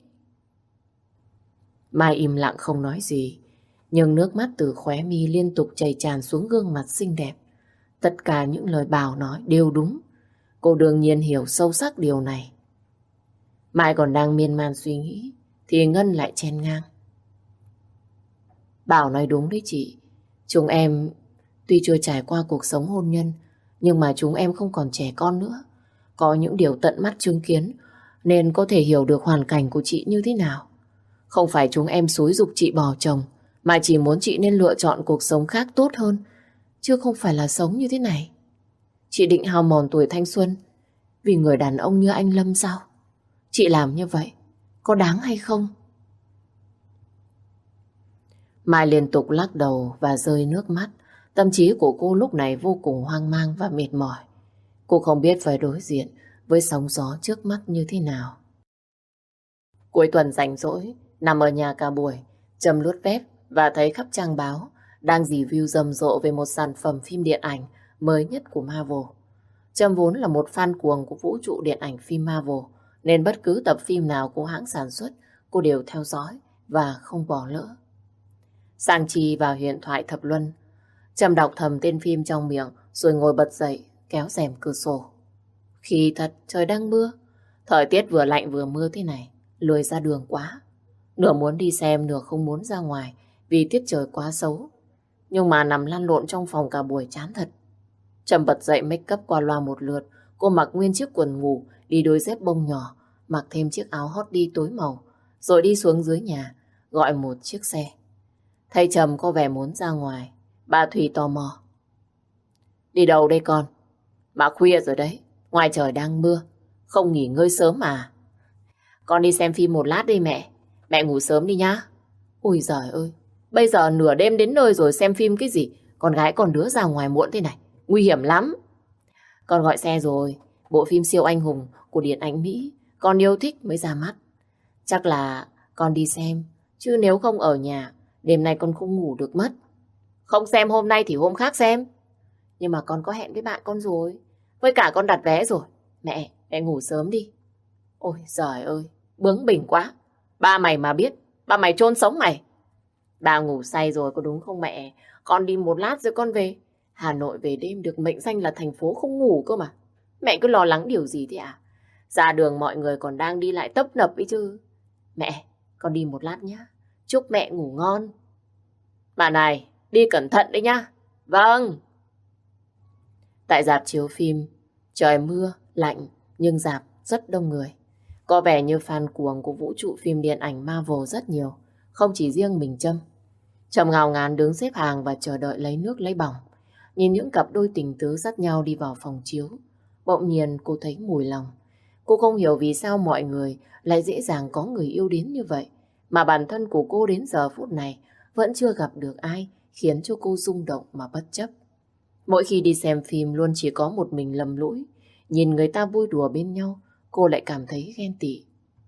Speaker 1: Mai im lặng không nói gì, nhưng nước mắt từ khóe mi liên tục chảy tràn xuống gương mặt xinh đẹp. Tất cả những lời Bảo nói đều đúng. Cô đương nhiên hiểu sâu sắc điều này. Mai còn đang miên man suy nghĩ, thì Ngân lại chen ngang. Bảo nói đúng đấy chị. Chúng em tuy chưa trải qua cuộc sống hôn nhân, nhưng mà chúng em không còn trẻ con nữa. Có những điều tận mắt chứng kiến, nên có thể hiểu được hoàn cảnh của chị như thế nào. Không phải chúng em xúi giục chị bỏ chồng, mà chỉ muốn chị nên lựa chọn cuộc sống khác tốt hơn, chứ không phải là sống như thế này. Chị định hao mòn tuổi thanh xuân vì người đàn ông như anh Lâm sao? Chị làm như vậy có đáng hay không? Mai liên tục lắc đầu và rơi nước mắt. Tâm trí của cô lúc này vô cùng hoang mang và mệt mỏi. Cô không biết phải đối diện với sóng gió trước mắt như thế nào. Cuối tuần rảnh rỗi, nằm ở nhà cả buổi, Trâm lướt web và thấy khắp trang báo đang review rầm rộ về một sản phẩm phim điện ảnh mới nhất của Marvel. Trâm vốn là một fan cuồng của vũ trụ điện ảnh phim Marvel, nên bất cứ tập phim nào của hãng sản xuất, cô đều theo dõi và không bỏ lỡ. Sang Chi vào huyền thoại thập luân, Trâm đọc thầm tên phim trong miệng rồi ngồi bật dậy kéo rèm cửa sổ. Khi thật trời đang mưa, thời tiết vừa lạnh vừa mưa thế này, lười ra đường quá. Nửa muốn đi xem nửa không muốn ra ngoài vì tiết trời quá xấu. Nhưng mà nằm lăn lộn trong phòng cả buổi chán thật. Trâm bật dậy make up qua loa một lượt. Cô mặc nguyên chiếc quần ngủ, đi đôi dép bông nhỏ, mặc thêm chiếc áo hot đi tối màu, rồi đi xuống dưới nhà gọi một chiếc xe. Thấy Trâm có vẻ muốn ra ngoài, bà Thùy tò mò. Đi đâu đây con? Mà khuya rồi đấy, ngoài trời đang mưa, không nghỉ ngơi sớm mà. Con đi xem phim một lát đi mẹ. Mẹ ngủ sớm đi nhá. Ôi giời ơi, bây giờ nửa đêm đến nơi rồi xem phim cái gì? Con gái còn đứa ra ngoài muộn thế này, nguy hiểm lắm. Con gọi xe rồi, bộ phim siêu anh hùng của điện ảnh Mỹ, con yêu thích mới ra mắt. Chắc là con đi xem, chứ nếu không ở nhà, đêm nay con không ngủ được mất. Không xem hôm nay thì hôm khác xem. Nhưng mà con có hẹn với bạn con rồi. Với cả con đặt vé rồi. Mẹ ngủ sớm đi. Ôi giời ơi, bướng bỉnh quá. Ba mày mà biết, ba mày chôn sống mày. Ba ngủ say rồi có đúng không mẹ? Con đi một lát rồi con về. Hà Nội về đêm được mệnh danh là thành phố không ngủ cơ mà. Mẹ cứ lo lắng điều gì thế à? Ra đường mọi người còn đang đi lại tấp nập ấy chứ. Mẹ, con đi một lát nhá. Chúc mẹ ngủ ngon. Bà này, đi cẩn thận đấy nhá. Vâng. Tại rạp chiếu phim, trời mưa, lạnh, nhưng rạp rất đông người. Có vẻ như fan cuồng của vũ trụ phim điện ảnh Marvel rất nhiều, không chỉ riêng mình Trâm. Trâm ngao ngán đứng xếp hàng và chờ đợi lấy nước lấy bỏng. Nhìn những cặp đôi tình tứ dắt nhau đi vào phòng chiếu. Bỗng nhiên cô thấy mùi lòng. Cô không hiểu vì sao mọi người lại dễ dàng có người yêu đến như vậy, mà bản thân của cô đến giờ phút này vẫn chưa gặp được ai khiến cho cô rung động mà bất chấp. Mỗi khi đi xem phim luôn chỉ có một mình lầm lũi, nhìn người ta vui đùa bên nhau, cô lại cảm thấy ghen tị.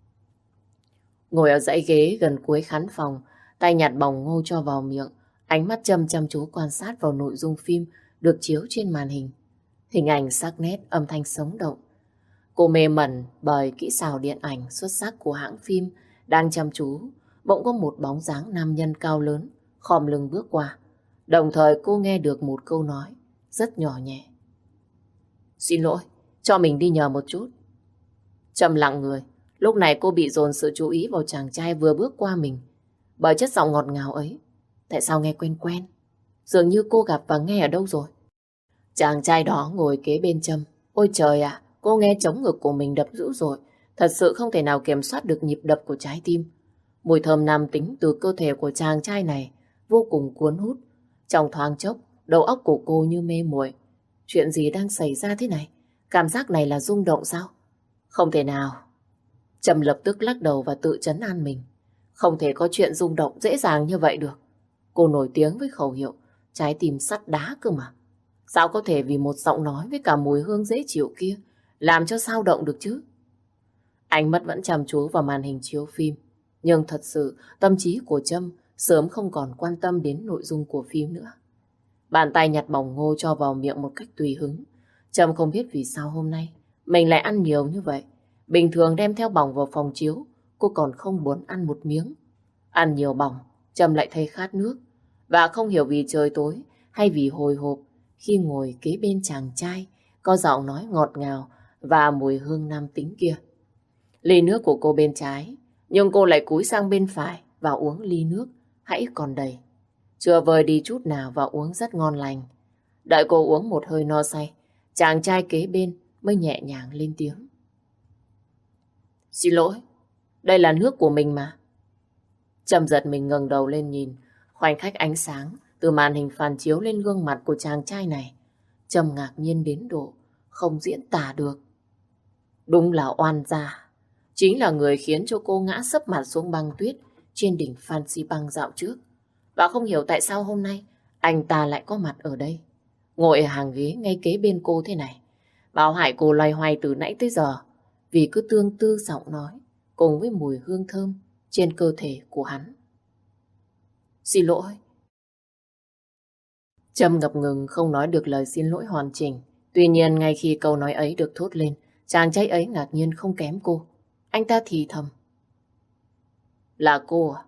Speaker 1: Ngồi ở dãy ghế gần cuối khán phòng, tay nhặt bỏng ngô cho vào miệng, ánh mắt chăm chăm chú quan sát vào nội dung phim được chiếu trên màn hình. Hình ảnh sắc nét, âm thanh sống động. Cô mê mẩn bởi kỹ xảo điện ảnh xuất sắc của hãng phim, đang chăm chú, bỗng có một bóng dáng nam nhân cao lớn, khom lưng bước qua. Đồng thời cô nghe được một câu nói rất nhỏ nhẹ. Xin lỗi, cho mình đi nhờ một chút. Trầm lặng người, lúc này cô bị dồn sự chú ý vào chàng trai vừa bước qua mình. Bởi chất giọng ngọt ngào ấy, tại sao nghe quen quen? Dường như cô gặp và nghe ở đâu rồi. Chàng trai đó ngồi kế bên Trâm. Ôi trời ạ, cô nghe trống ngực của mình đập dữ rồi. Thật sự không thể nào kiểm soát được nhịp đập của trái tim. Mùi thơm nam tính từ cơ thể của chàng trai này vô cùng cuốn hút. Trong thoáng chốc, đầu óc của cô như mê muội. Chuyện gì đang xảy ra thế này? Cảm giác này là rung động sao? Không thể nào. Trâm lập tức lắc đầu và tự trấn an mình. Không thể có chuyện rung động dễ dàng như vậy được. Cô nổi tiếng với khẩu hiệu trái tim sắt đá cơ mà. Sao có thể vì một giọng nói với cả mùi hương dễ chịu kia làm cho sao động được chứ? Ánh mắt vẫn chăm chú vào màn hình chiếu phim. Nhưng thật sự tâm trí của Trâm sớm không còn quan tâm đến nội dung của phim nữa. Bàn tay nhặt bỏng ngô cho vào miệng một cách tùy hứng. Trâm không biết vì sao hôm nay mình lại ăn nhiều như vậy. Bình thường đem theo bỏng vào phòng chiếu, cô còn không muốn ăn một miếng. Ăn nhiều bỏng, Trâm lại thấy khát nước. Và không hiểu vì trời tối hay vì hồi hộp khi ngồi kế bên chàng trai có giọng nói ngọt ngào và mùi hương nam tính kia. Ly nước của cô bên trái, nhưng cô lại cúi sang bên phải và uống ly nước hãy còn đầy. Chưa vơi đi chút nào và uống rất ngon lành. Đợi cô uống một hơi no say, chàng trai kế bên mới nhẹ nhàng lên tiếng. Xin lỗi, đây là nước của mình mà. Trâm giật mình ngẩng đầu lên nhìn, khoảnh khắc ánh sáng từ màn hình phản chiếu lên gương mặt của chàng trai này. Trâm ngạc nhiên đến độ không diễn tả được. Đúng là oan gia, chính là người khiến cho cô ngã sấp mặt xuống băng tuyết trên đỉnh Phan Xi Păng dạo trước. Và không hiểu tại sao hôm nay anh ta lại có mặt ở đây, ngồi ở hàng ghế ngay kế bên cô thế này. Bảo hại cô loay hoay từ nãy tới giờ vì cứ tương tư giọng nói cùng với mùi hương thơm trên cơ thể của hắn. Xin lỗi. Trâm ngập ngừng không nói được lời xin lỗi hoàn chỉnh. Tuy nhiên ngay khi câu nói ấy được thốt lên, chàng trai ấy ngạc nhiên không kém cô. Anh ta thì thầm. Là cô à?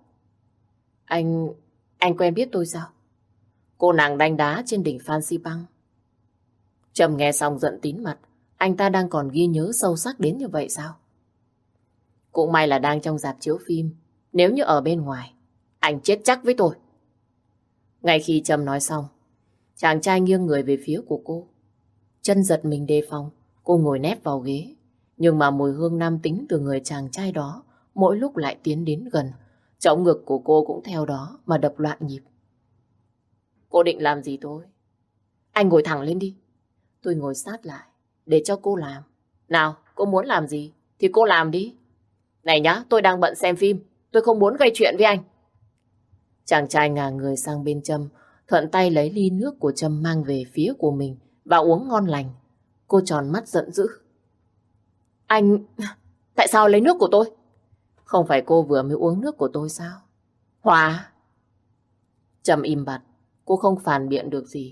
Speaker 1: Anh quen biết tôi sao? Cô nàng đánh đá trên đỉnh Phan Xi Păng. Trâm nghe xong giận tím mặt. Anh ta đang còn ghi nhớ sâu sắc đến như vậy sao? Cũng may là đang trong rạp chiếu phim. Nếu như ở bên ngoài, anh chết chắc với tôi. Ngay khi Trâm nói xong, chàng trai nghiêng người về phía của cô. Chân giật mình đề phòng, cô ngồi nép vào ghế. Nhưng mà mùi hương nam tính từ người chàng trai đó mỗi lúc lại tiến đến gần. Trống ngực của cô cũng theo đó mà đập loạn nhịp. Cô định làm gì tôi? Anh ngồi thẳng lên đi. Tôi ngồi sát lại để cho cô làm. Nào, cô muốn làm gì thì cô làm đi. Này nhá, tôi đang bận xem phim. Tôi không muốn gây chuyện với anh. Chàng trai ngả người sang bên Trâm, thuận tay lấy ly nước của Trâm mang về phía của mình và uống ngon lành. Cô tròn mắt giận dữ. Anh... Tại sao lấy nước của tôi? Không phải cô vừa mới uống nước của tôi sao? Hòa! Trâm im bặt. Cô không phản biện được gì.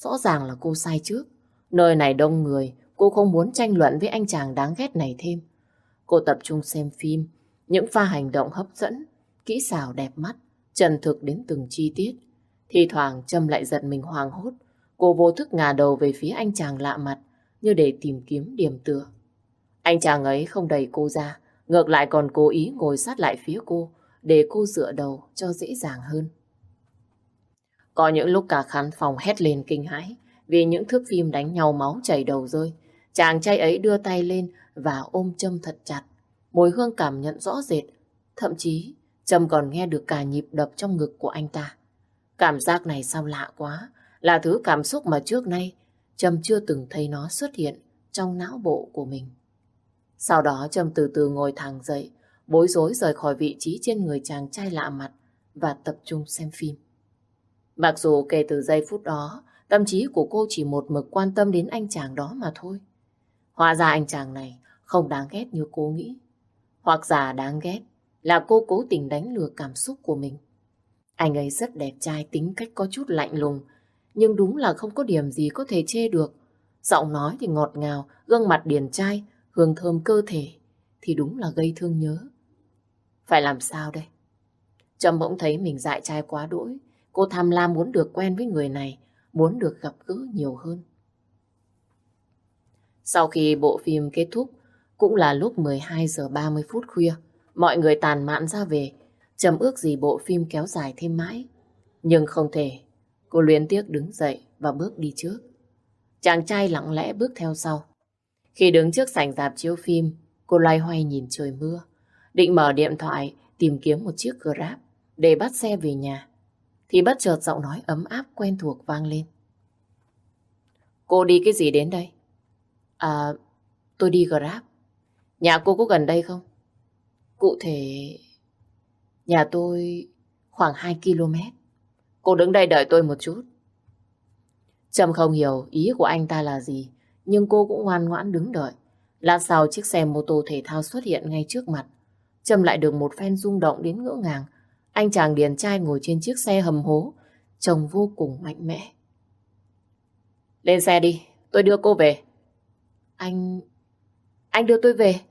Speaker 1: Rõ ràng là cô sai trước. Nơi này đông người, cô không muốn tranh luận với anh chàng đáng ghét này thêm. Cô tập trung xem phim, những pha hành động hấp dẫn, kỹ xảo đẹp mắt, chân thực đến từng chi tiết. Thì thoảng Trâm lại giật mình hoảng hốt. Cô vô thức ngả đầu về phía anh chàng lạ mặt, như để tìm kiếm điểm tựa. Anh chàng ấy không đẩy cô ra, ngược lại còn cố ý ngồi sát lại phía cô, để cô dựa đầu cho dễ dàng hơn. Có những lúc cả khán phòng hét lên kinh hãi, vì những thước phim đánh nhau máu chảy đầu rơi. Chàng trai ấy đưa tay lên và ôm Trâm thật chặt. Mùi hương cảm nhận rõ rệt. Thậm chí, Trâm còn nghe được cả nhịp đập trong ngực của anh ta. Cảm giác này sao lạ quá, là thứ cảm xúc mà trước nay Trâm chưa từng thấy nó xuất hiện trong não bộ của mình. Sau đó Trâm từ từ ngồi thẳng dậy, bối rối rời khỏi vị trí trên người chàng trai lạ mặt và tập trung xem phim. Mặc dù kể từ giây phút đó, tâm trí của cô chỉ một mực quan tâm đến anh chàng đó mà thôi. Hóa ra anh chàng này không đáng ghét như cô nghĩ. Hoặc giả đáng ghét là cô cố tình đánh lừa cảm xúc của mình. Anh ấy rất đẹp trai, tính cách có chút lạnh lùng, nhưng đúng là không có điểm gì có thể chê được. Giọng nói thì ngọt ngào, gương mặt điển trai, hương thơm cơ thể thì đúng là gây thương nhớ. Phải làm sao đây? Trâm bỗng thấy mình dại trai quá đỗi. Cô tham lam muốn được quen với người này, muốn được gặp gỡ nhiều hơn. Sau khi bộ phim kết thúc, cũng là lúc 12 giờ 30 phút khuya, mọi người tàn mạn ra về. Trâm ước gì bộ phim kéo dài thêm mãi. Nhưng không thể. Cô luyến tiếc đứng dậy và bước đi trước. Chàng trai lặng lẽ bước theo sau. Khi đứng trước sảnh rạp chiếu phim, cô loay hoay nhìn trời mưa. Định mở điện thoại tìm kiếm một chiếc Grab để bắt xe về nhà. Thì bất chợt giọng nói ấm áp quen thuộc vang lên. Cô đi cái gì đến đây? À, tôi đi Grab. Nhà cô có gần đây không? Cụ thể, nhà tôi khoảng 2 km. Cô đứng đây đợi tôi một chút. Trâm không hiểu ý của anh ta là gì, nhưng cô cũng ngoan ngoãn đứng đợi. Lát sau chiếc xe mô tô thể thao xuất hiện ngay trước mặt. Trâm lại được một phen rung động đến ngỡ ngàng. Anh chàng điển trai ngồi trên chiếc xe hầm hố, trông vô cùng mạnh mẽ. Lên xe đi, tôi đưa cô về. Anh đưa tôi về?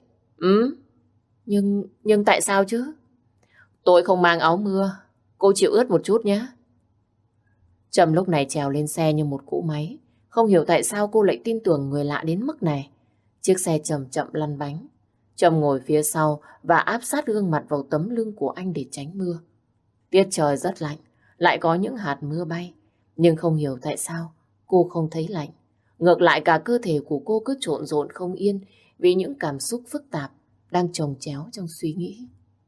Speaker 1: Nhưng tại sao chứ? Tôi không mang áo mưa, cô chịu ướt một chút nhé. Trâm lúc này trèo lên xe như một cỗ máy. Không hiểu tại sao cô lại tin tưởng người lạ đến mức này. Chiếc xe chậm chậm lăn bánh. Trâm ngồi phía sau và áp sát gương mặt vào tấm lưng của anh để tránh mưa. Tiết trời rất lạnh, lại có những hạt mưa bay. Nhưng không hiểu tại sao cô không thấy lạnh. Ngược lại cả cơ thể của cô cứ trộn rộn không yên vì những cảm xúc phức tạp đang chồng chéo trong suy nghĩ.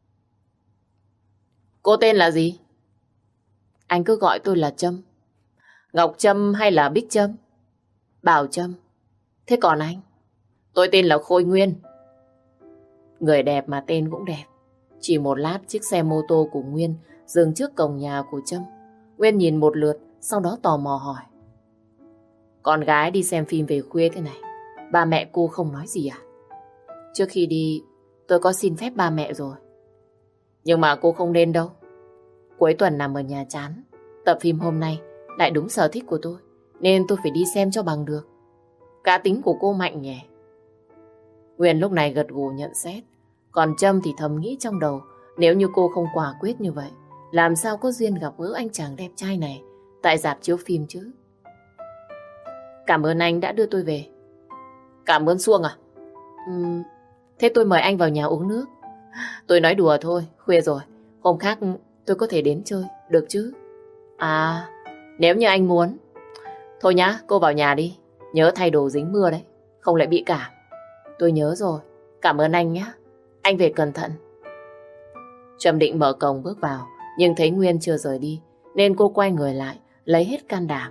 Speaker 1: Cô tên là gì? Anh cứ gọi tôi là Trâm. Ngọc Trâm hay là Bích Trâm? Bảo Trâm. Thế còn anh? Tôi tên là Khôi Nguyên. Người đẹp mà tên cũng đẹp. Chỉ một lát chiếc xe mô tô của Nguyên dừng trước cổng nhà của Trâm. Nguyên nhìn một lượt, sau đó tò mò hỏi. Con gái đi xem phim về khuya thế này, ba mẹ cô không nói gì à? Trước khi đi, tôi có xin phép ba mẹ rồi. Nhưng mà cô không nên đâu. Cuối tuần nằm ở nhà chán, tập phim hôm nay lại đúng sở thích của tôi, nên tôi phải đi xem cho bằng được. Cá tính của cô mạnh nhỉ? Nguyên lúc này gật gù nhận xét. Còn Trâm thì thầm nghĩ trong đầu, nếu như cô không quả quyết như vậy, làm sao có duyên gặp gỡ anh chàng đẹp trai này tại rạp chiếu phim chứ? Cảm ơn anh đã đưa tôi về. Cảm ơn Xuông à? Thế tôi mời anh vào nhà uống nước. Tôi nói đùa thôi, khuya rồi. Hôm khác tôi có thể đến chơi, được chứ? À, nếu như anh muốn. Thôi nhá, cô vào nhà đi. Nhớ thay đồ dính mưa đấy, không lại bị cảm. Tôi nhớ rồi, cảm ơn anh nhé. Anh về cẩn thận. Trâm định mở cổng bước vào, nhưng thấy Nguyên chưa rời đi, nên cô quay người lại, lấy hết can đảm.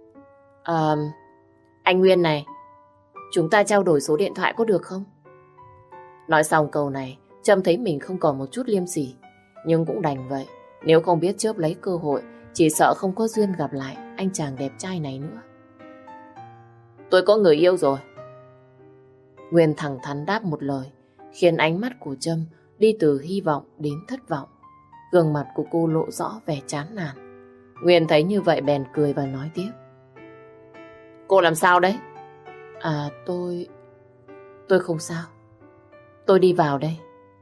Speaker 1: Anh Nguyên này, chúng ta trao đổi số điện thoại có được không? Nói xong câu này, Trâm thấy mình không còn một chút liêm sỉ, nhưng cũng đành vậy. Nếu không biết chớp lấy cơ hội, chỉ sợ không có duyên gặp lại anh chàng đẹp trai này nữa. Tôi có người yêu rồi. Nguyên thẳng thắn đáp một lời, khiến ánh mắt của Trâm đi từ hy vọng đến thất vọng. Gương mặt của cô lộ rõ vẻ chán nản. Nguyên thấy như vậy bèn cười và nói tiếp. Cô làm sao đấy? Tôi không sao. Tôi đi vào đây.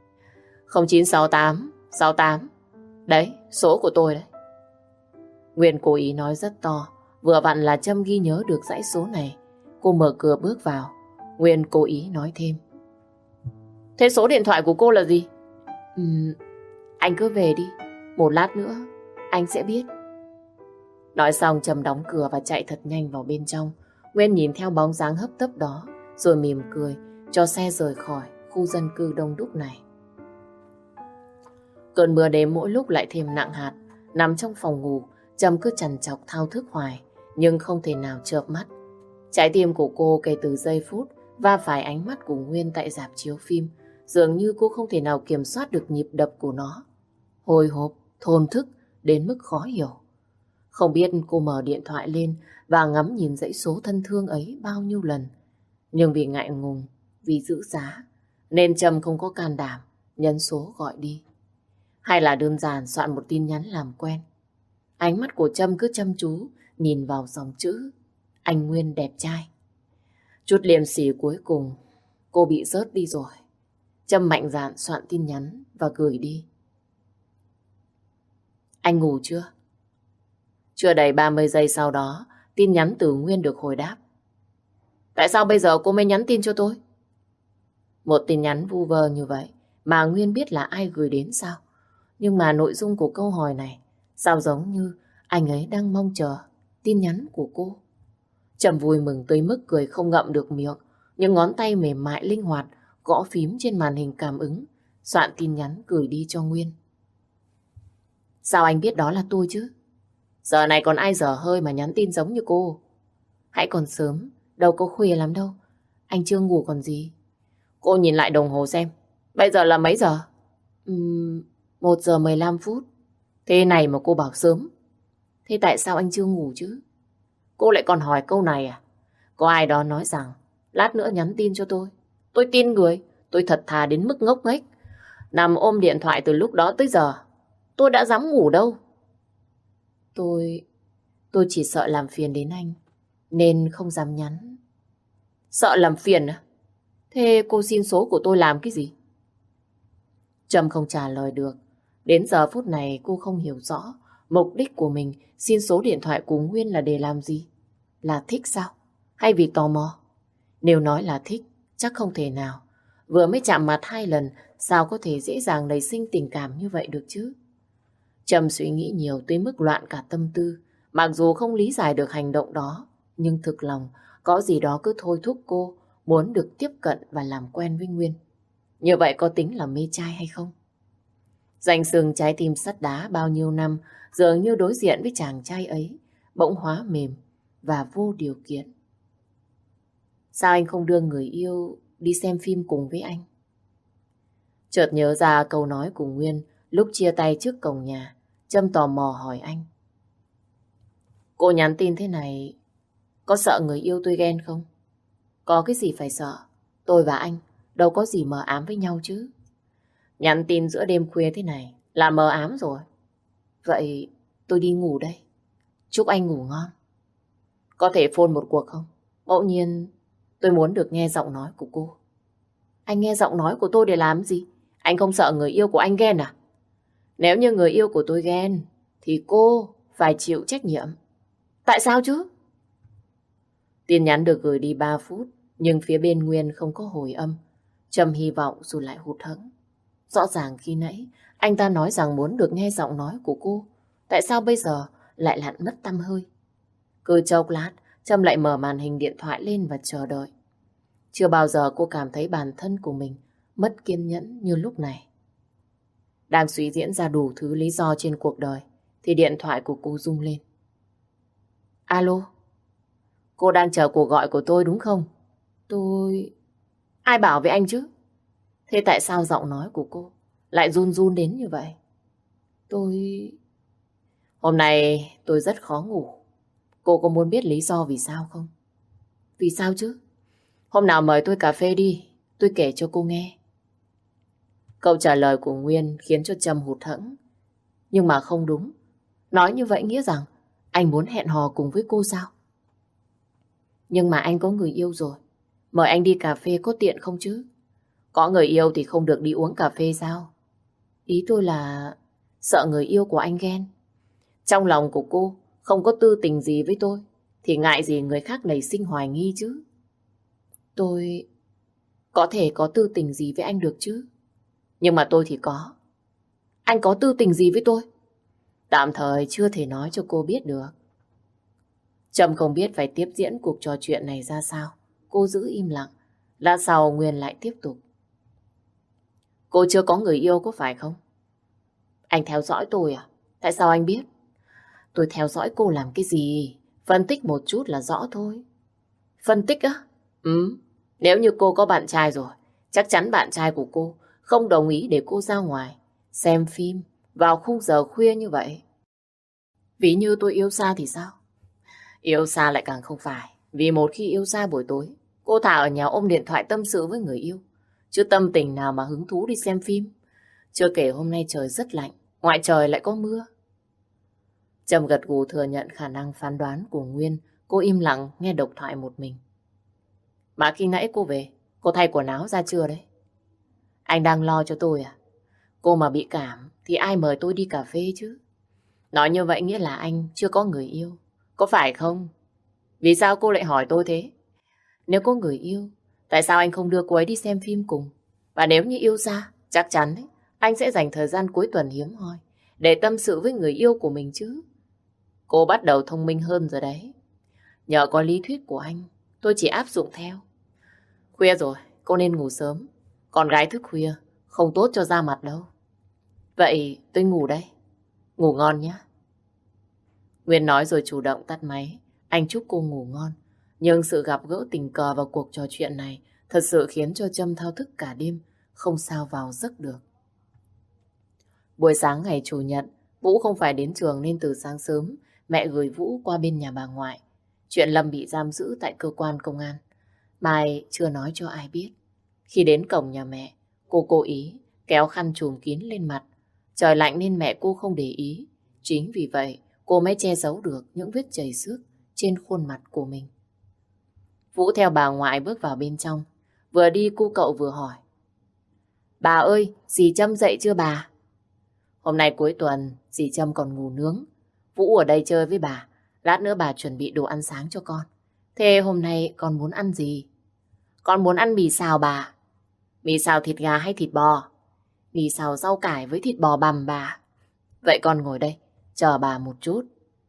Speaker 1: 0968 đấy, số của tôi đấy. Nguyên cố ý nói rất to, vừa vặn là Trâm ghi nhớ được dãy số này. Cô mở cửa bước vào. Nguyên cố ý nói thêm. Thế số điện thoại của cô là gì? Anh cứ về đi, một lát nữa anh sẽ biết. Nói xong Trâm đóng cửa và chạy thật nhanh vào bên trong. Nguyên nhìn theo bóng dáng hấp tấp đó, rồi mỉm cười cho xe rời khỏi khu dân cư đông đúc này. Cơn mưa đêm mỗi lúc lại thêm nặng hạt. Nằm trong phòng ngủ, Trâm cứ trằn trọc thao thức hoài, nhưng không thể nào chợp mắt. Trái tim của cô kể từ giây phút va phải ánh mắt của Nguyên tại rạp chiếu phim, dường như cô không thể nào kiểm soát được nhịp đập của nó. Hồi hộp, thổn thức đến mức khó hiểu. Không biết cô mở điện thoại lên và ngắm nhìn dãy số thân thương ấy bao nhiêu lần. Nhưng vì ngại ngùng, vì giữ giá, nên Trâm không có can đảm nhấn số gọi đi. Hay là đơn giản soạn một tin nhắn làm quen. Ánh mắt của Trâm cứ chăm chú nhìn vào dòng chữ anh Nguyên đẹp trai. Chút liềm sỉ cuối cùng cô bị rớt đi rồi. Trâm mạnh dạn soạn tin nhắn và gửi đi. Anh ngủ chưa? Chưa đầy 30 giây sau đó, tin nhắn từ Nguyên được hồi đáp. Tại sao bây giờ cô mới nhắn tin cho tôi? Một tin nhắn vu vơ như vậy mà Nguyên biết là ai gửi đến sao? Nhưng mà nội dung của câu hỏi này sao giống như anh ấy đang mong chờ tin nhắn của cô. Trầm vui mừng tới mức cười không ngậm được miệng, nhưng ngón tay mềm mại linh hoạt gõ phím trên màn hình cảm ứng, soạn tin nhắn gửi đi cho Nguyên. Sao anh biết đó là tôi chứ? Giờ này còn ai dở hơi mà nhắn tin giống như cô. Hãy còn sớm, đâu có khuya lắm đâu. Anh chưa ngủ còn gì. Cô nhìn lại đồng hồ xem, bây giờ là mấy giờ? 1:15. Thế này mà cô bảo sớm. Thế tại sao anh chưa ngủ chứ? Cô lại còn hỏi câu này à? Có ai đó nói rằng lát nữa nhắn tin cho tôi. Tôi tin người, tôi thật thà đến mức ngốc nghếch. Nằm ôm điện thoại từ lúc đó tới giờ. Tôi đã dám ngủ đâu. Tôi chỉ sợ làm phiền đến anh, nên không dám nhắn. Sợ làm phiền à? Thế cô xin số của tôi làm cái gì? Trâm không trả lời được. Đến giờ phút này cô không hiểu rõ mục đích của mình xin số điện thoại của Nguyên là để làm gì? Là thích sao? Hay vì tò mò? Nếu nói là thích, chắc không thể nào. Vừa mới chạm mặt 2 lần, sao có thể dễ dàng nảy sinh tình cảm như vậy được chứ? Trâm suy nghĩ nhiều tới mức loạn cả tâm tư. Mặc dù không lý giải được hành động đó, nhưng thực lòng có gì đó cứ thôi thúc cô muốn được tiếp cận và làm quen với Nguyên. Như vậy có tính là mê trai hay không? Dành sừng trái tim sắt đá bao nhiêu năm, dường như đối diện với chàng trai ấy bỗng hóa mềm và vô điều kiện. Sao anh không đưa người yêu đi xem phim cùng với anh? Chợt nhớ ra câu nói của Nguyên lúc chia tay trước cổng nhà. Trâm tò mò hỏi anh. Cô nhắn tin thế này, có sợ người yêu tôi ghen không? Có cái gì phải sợ? Tôi và anh đâu có gì mờ ám với nhau chứ. Nhắn tin giữa đêm khuya thế này là mờ ám rồi. Vậy tôi đi ngủ đây. Chúc anh ngủ ngon. Có thể phone một cuộc không? Ngẫu nhiên tôi muốn được nghe giọng nói của cô. Anh nghe giọng nói của tôi để làm gì? Anh không sợ người yêu của anh ghen à? Nếu như người yêu của tôi ghen thì cô phải chịu trách nhiệm. Tại sao chứ? Tin nhắn được gửi đi 3 phút, nhưng phía bên Nguyên không có hồi âm. Trâm hy vọng rồi lại hụt hẫng. Rõ ràng khi nãy anh ta nói rằng muốn được nghe giọng nói của cô. Tại sao bây giờ lại lặn mất tăm hơi? Cứ chốc lát, Trâm lại mở màn hình điện thoại lên và chờ đợi. Chưa bao giờ cô cảm thấy bản thân của mình mất kiên nhẫn như lúc này. Đang suy diễn ra đủ thứ lý do trên cuộc đời, thì điện thoại của cô rung lên. Alo? Cô đang chờ cuộc gọi của tôi đúng không? Tôi... Ai bảo với anh chứ? Thế tại sao giọng nói của cô lại run run đến như vậy? Hôm nay tôi rất khó ngủ. Cô có muốn biết lý do vì sao không? Vì sao chứ? Hôm nào mời tôi cà phê đi, tôi kể cho cô nghe. Câu trả lời của Nguyên khiến cho Trâm hụt hẫng. Nhưng mà không đúng. Nói như vậy nghĩa rằng anh muốn hẹn hò cùng với cô sao? Nhưng mà anh có người yêu rồi. Mời anh đi cà phê có tiện không chứ? Có người yêu thì không được đi uống cà phê sao? Ý tôi là sợ người yêu của anh ghen. Trong lòng của cô không có tư tình gì với tôi thì ngại gì người khác nảy sinh hoài nghi chứ. Tôi có thể có tư tình gì với anh được chứ. Nhưng mà tôi thì có. Anh có tư tình gì với tôi? Tạm thời chưa thể nói cho cô biết được. Trâm không biết phải tiếp diễn cuộc trò chuyện này ra sao. Cô giữ im lặng. Lát sau Nguyên lại tiếp tục. Cô chưa có người yêu có phải không? Anh theo dõi tôi à? Tại sao anh biết? Tôi theo dõi cô làm cái gì? Phân tích một chút là rõ thôi. Phân tích á? Ừ. Nếu như cô có bạn trai rồi, chắc chắn bạn trai của cô không đồng ý để cô ra ngoài xem phim vào khung giờ khuya như vậy. Ví như tôi yêu xa thì sao? Yêu xa lại càng không phải. Vì một khi yêu xa buổi tối, cô thà ở nhà ôm điện thoại tâm sự với người yêu. Chứ tâm tình nào mà hứng thú đi xem phim. Chưa kể hôm nay trời rất lạnh, ngoại trời lại có mưa. Trầm gật gù thừa nhận khả năng phán đoán của Nguyên. Cô im lặng nghe độc thoại một mình. Mà khi nãy cô về, cô thay quần áo ra chưa đấy? Anh đang lo cho tôi à? Cô mà bị cảm thì ai mời tôi đi cà phê chứ? Nói như vậy nghĩa là anh chưa có người yêu. Có phải không? Vì sao cô lại hỏi tôi thế? Nếu có người yêu, tại sao anh không đưa cô ấy đi xem phim cùng? Và nếu như yêu xa, chắc chắn đấy, anh sẽ dành thời gian cuối tuần hiếm hoi để tâm sự với người yêu của mình chứ. Cô bắt đầu thông minh hơn rồi đấy. Nhờ có lý thuyết của anh, tôi chỉ áp dụng theo. Khuya rồi, cô nên ngủ sớm. Con gái thức khuya, không tốt cho da mặt đâu. Vậy tôi ngủ đây. Ngủ ngon nhé. Nguyên nói rồi chủ động tắt máy. Anh chúc cô ngủ ngon. Nhưng sự gặp gỡ tình cờ vào cuộc trò chuyện này thật sự khiến cho Trâm thao thức cả đêm, không sao vào giấc được. Buổi sáng ngày Chủ nhật, Vũ không phải đến trường nên từ sáng sớm, mẹ gửi Vũ qua bên nhà bà ngoại. Chuyện Lâm bị giam giữ tại cơ quan công an, Mai chưa nói cho ai biết. Khi đến cổng nhà mẹ, cô cố ý kéo khăn trùm kín lên mặt. Trời lạnh nên mẹ cô không để ý. Chính vì vậy, cô mới che giấu được những vết chảy xước trên khuôn mặt của mình. Vũ theo bà ngoại bước vào bên trong. Vừa đi cu cậu vừa hỏi. Bà ơi, dì Trâm dậy chưa bà? Hôm nay cuối tuần, dì Trâm còn ngủ nướng. Vũ ở đây chơi với bà. Lát nữa bà chuẩn bị đồ ăn sáng cho con. Thế hôm nay con muốn ăn gì? Con muốn ăn mì xào bà. Mì xào thịt gà hay thịt bò? Mì xào rau cải với thịt bò bằm bà. Vậy con ngồi đây, chờ bà một chút.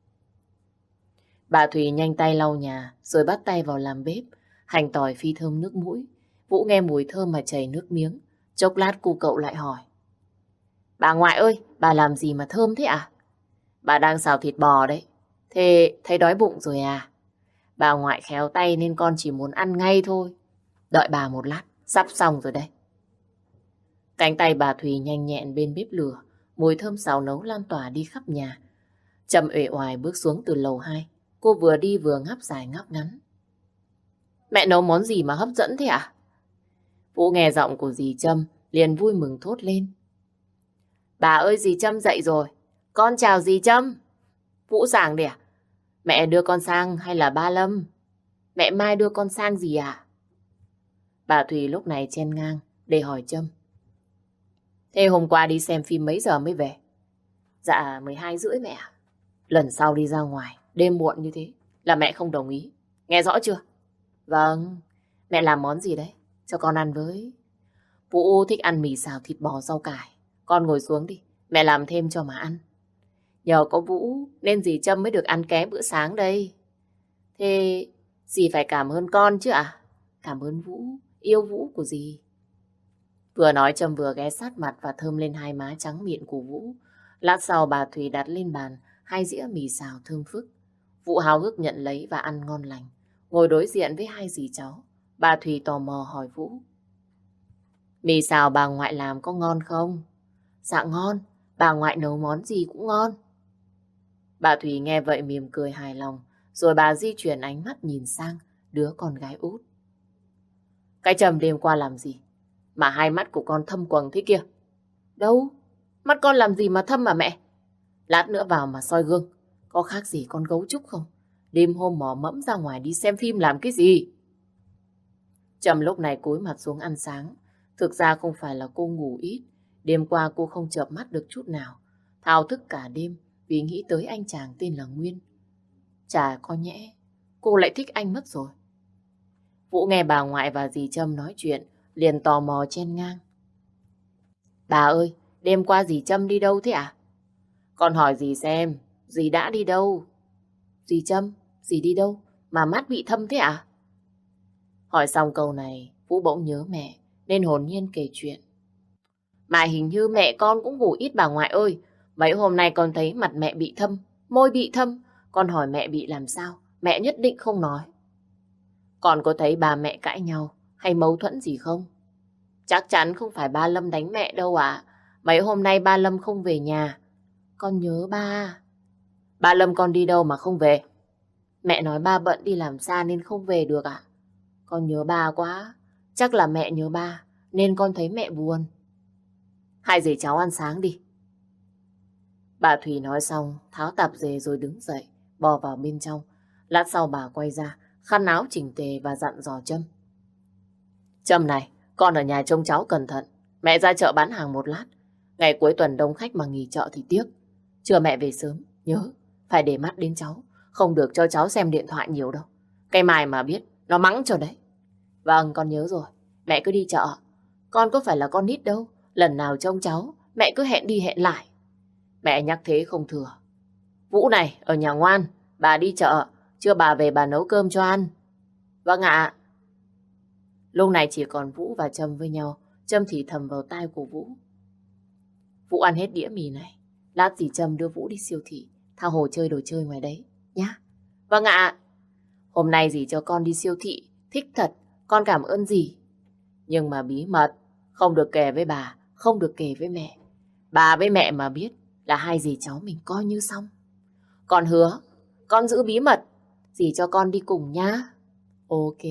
Speaker 1: Bà Thùy nhanh tay lau nhà, rồi bắt tay vào làm bếp. Hành tỏi phi thơm nước mũi. Vũ nghe mùi thơm mà chảy nước miếng. Chốc lát cu cậu lại hỏi. Bà ngoại ơi, bà làm gì mà thơm thế à? Bà đang xào thịt bò đấy. Thế thấy đói bụng rồi à? Bà ngoại khéo tay nên con chỉ muốn ăn ngay thôi. Đợi bà một lát, sắp xong rồi đây. Cánh tay bà Thùy nhanh nhẹn bên bếp lửa, mùi thơm xào nấu lan tỏa đi khắp nhà. Trâm uể oải bước xuống từ lầu 2. Cô vừa đi vừa ngáp dài ngáp ngắn. Mẹ nấu món gì mà hấp dẫn thế ạ? Vũ nghe giọng của dì Trâm liền vui mừng thốt lên. Bà ơi, dì Trâm dậy rồi. Con chào dì Trâm. Vũ giảng đi à? Mẹ đưa con sang hay là ba Lâm? Mẹ Mai đưa con sang gì à? Bà Thùy lúc này chen ngang để hỏi Trâm. Thế hôm qua đi xem phim mấy giờ mới về? Dạ 12:30 mẹ ạ. Lần sau đi ra ngoài đêm muộn như thế là mẹ không đồng ý. Nghe rõ chưa? Vâng. Mẹ làm món gì đấy? Cho con ăn với. Vũ thích ăn mì xào thịt bò rau cải. Con ngồi xuống đi. Mẹ làm thêm cho mà ăn. Nhờ có Vũ nên dì Trâm mới được ăn ké bữa sáng đây. Thế dì phải cảm ơn con chứ ạ? Cảm ơn Vũ, yêu Vũ của dì. Vừa nói Trâm vừa ghé sát mặt và thơm lên hai má trắng mịn của Vũ. Lát sau bà Thùy đặt lên bàn 2 dĩa mì xào thơm phức. Vũ háo hức nhận lấy và ăn ngon lành. Ngồi đối diện với hai dì cháu, bà Thùy tò mò hỏi Vũ. Mì xào bà ngoại làm có ngon không? Dạ ngon, bà ngoại nấu món gì cũng ngon. Bà Thùy nghe vậy mỉm cười hài lòng, rồi bà di chuyển ánh mắt nhìn sang đứa con gái út. Cái Trầm đêm qua làm gì mà hai mắt của con thâm quầng thế kia? Đâu, mắt con làm gì mà thâm mà mẹ? Lát nữa vào mà soi gương, có khác gì con gấu trúc không? Đêm hôm mò mẫm ra ngoài đi xem phim làm cái gì? Trâm lúc này cúi mặt xuống ăn sáng. Thực ra không phải là cô ngủ ít. Đêm qua cô không chợp mắt được chút nào. Thao thức cả đêm vì nghĩ tới anh chàng tên là Nguyên. Chả có nhẽ cô lại thích anh mất rồi. Vũ nghe bà ngoại và dì Trâm nói chuyện, liền tò mò chen ngang. Bà ơi, đêm qua dì Trâm đi đâu thế ạ? Con hỏi dì xem, dì đã đi đâu? Dì Trâm, dì đi đâu mà mắt bị thâm thế ạ? Hỏi xong câu này, Vũ bỗng nhớ mẹ, nên hồn nhiên kể chuyện. Mà hình như mẹ con cũng ngủ ít bà ngoại ơi. Mấy hôm nay con thấy mặt mẹ bị thâm, môi bị thâm. Con hỏi mẹ bị làm sao, mẹ nhất định không nói. Con có thấy bà mẹ cãi nhau hay mâu thuẫn gì không? Chắc chắn không phải ba Lâm đánh mẹ đâu ạ. Mấy hôm nay ba Lâm không về nhà. Con nhớ ba. Ba Lâm con đi đâu mà không về? Mẹ nói ba bận đi làm xa nên không về được ạ. Con nhớ ba quá. Chắc là mẹ nhớ ba nên con thấy mẹ buồn. Hai dì cháu ăn sáng đi. Bà Thủy nói xong, tháo tạp dề rồi đứng dậy, bò vào bên trong. Lát sau bà quay ra, khăn áo chỉnh tề và dặn dò Trâm. Trâm này, con ở nhà trông cháu cẩn thận. Mẹ ra chợ bán hàng một lát. Ngày cuối tuần đông khách mà nghỉ chợ thì tiếc. Trưa mẹ về sớm, nhớ, phải để mắt đến cháu. Không được cho cháu xem điện thoại nhiều đâu. Cái Mai mà biết, nó mắng cho đấy. Vâng, con nhớ rồi. Mẹ cứ đi chợ. Con có phải là con nít đâu. Lần nào trông cháu, mẹ cứ hẹn đi hẹn lại. Mẹ nhắc thế không thừa. Vũ này, ở nhà ngoan. Bà đi chợ, trưa bà về bà nấu cơm cho ăn. Vâng ạ. Lúc này chỉ còn Vũ và Trâm với nhau. Trâm thì thầm vào tai của Vũ. Vũ ăn hết đĩa mì này. Lát dì Trâm đưa Vũ đi siêu thị, tha hồ chơi đồ chơi ngoài đấy, nhá. Vâng ạ. Hôm nay dì cho con đi siêu thị, thích thật, con cảm ơn dì. Nhưng mà bí mật, không được kể với bà, không được kể với mẹ. Bà với mẹ mà biết là hai dì cháu mình coi như xong. Con hứa, con giữ bí mật, dì cho con đi cùng nhá. Ok.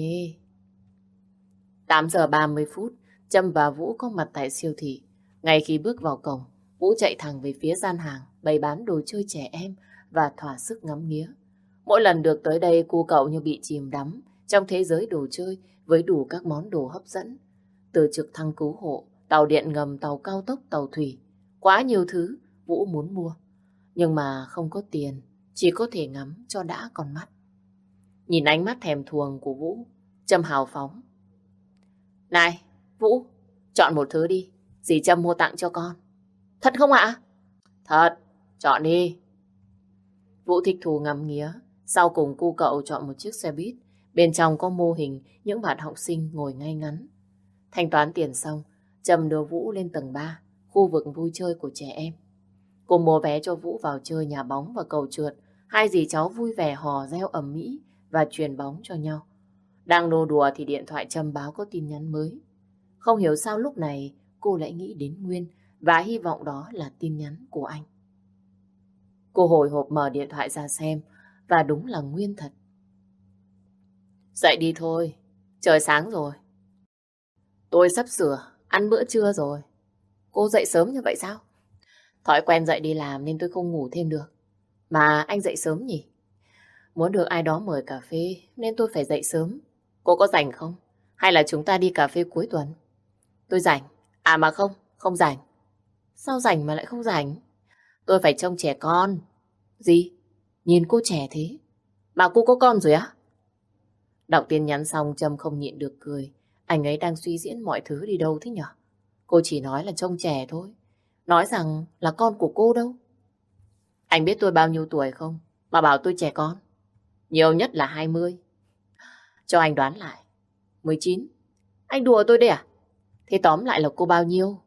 Speaker 1: 8 giờ 30 phút, Trâm và Vũ có mặt tại siêu thị. Ngay khi bước vào cổng, Vũ chạy thẳng về phía gian hàng, bày bán đồ chơi trẻ em và thỏa sức ngắm nghía. Mỗi lần được tới đây, cô cậu như bị chìm đắm trong thế giới đồ chơi với đủ các món đồ hấp dẫn. Từ trực thăng cứu hộ, tàu điện ngầm, tàu cao tốc, tàu thủy. Quá nhiều thứ Vũ muốn mua. Nhưng mà không có tiền, chỉ có thể ngắm cho đã con mắt. Nhìn ánh mắt thèm thuồng của Vũ, Trâm hào phóng. Này, Vũ, chọn một thứ đi. Dì Trâm mua tặng cho con. Thật không ạ? Thật, chọn đi. Vũ thích thú ngắm nghía. Sau cùng cu cậu chọn một chiếc xe buýt. Bên trong có mô hình những bạn học sinh ngồi ngay ngắn. Thanh toán tiền xong, Trâm đưa Vũ lên tầng 3, khu vực vui chơi của trẻ em. Cô mua vé cho Vũ vào chơi nhà bóng và cầu trượt. Hai dì cháu vui vẻ hò reo ầm ĩ và truyền bóng cho nhau. Đang nô đùa thì điện thoại Trâm báo có tin nhắn mới. Không hiểu sao lúc này cô lại nghĩ đến Nguyên và hy vọng đó là tin nhắn của anh. Cô hồi hộp mở điện thoại ra xem và đúng là Nguyên thật. Dậy đi thôi, trời sáng rồi. Tôi sắp sửa ăn bữa trưa rồi. Cô dậy sớm như vậy sao? Thói quen dậy đi làm nên tôi không ngủ thêm được. Mà anh dậy sớm nhỉ? Muốn được ai đó mời cà phê nên tôi phải dậy sớm. Cô có rảnh không? Hay là chúng ta đi cà phê cuối tuần? Tôi rảnh. À mà không, không rảnh. Sao rảnh mà lại không rảnh? Tôi phải trông trẻ con. Gì? Nhìn cô trẻ thế. Mà cô có con rồi á? Đọc tin nhắn xong Trâm không nhịn được cười. Anh ấy đang suy diễn mọi thứ đi đâu thế nhở? Cô chỉ nói là trông trẻ thôi. Nói rằng là con của cô đâu. Anh biết tôi bao nhiêu tuổi không? Mà bảo tôi trẻ con. Nhiều nhất là 20. Cho anh đoán lại. 19. Anh đùa tôi đấy à? Thế tóm lại là cô bao nhiêu?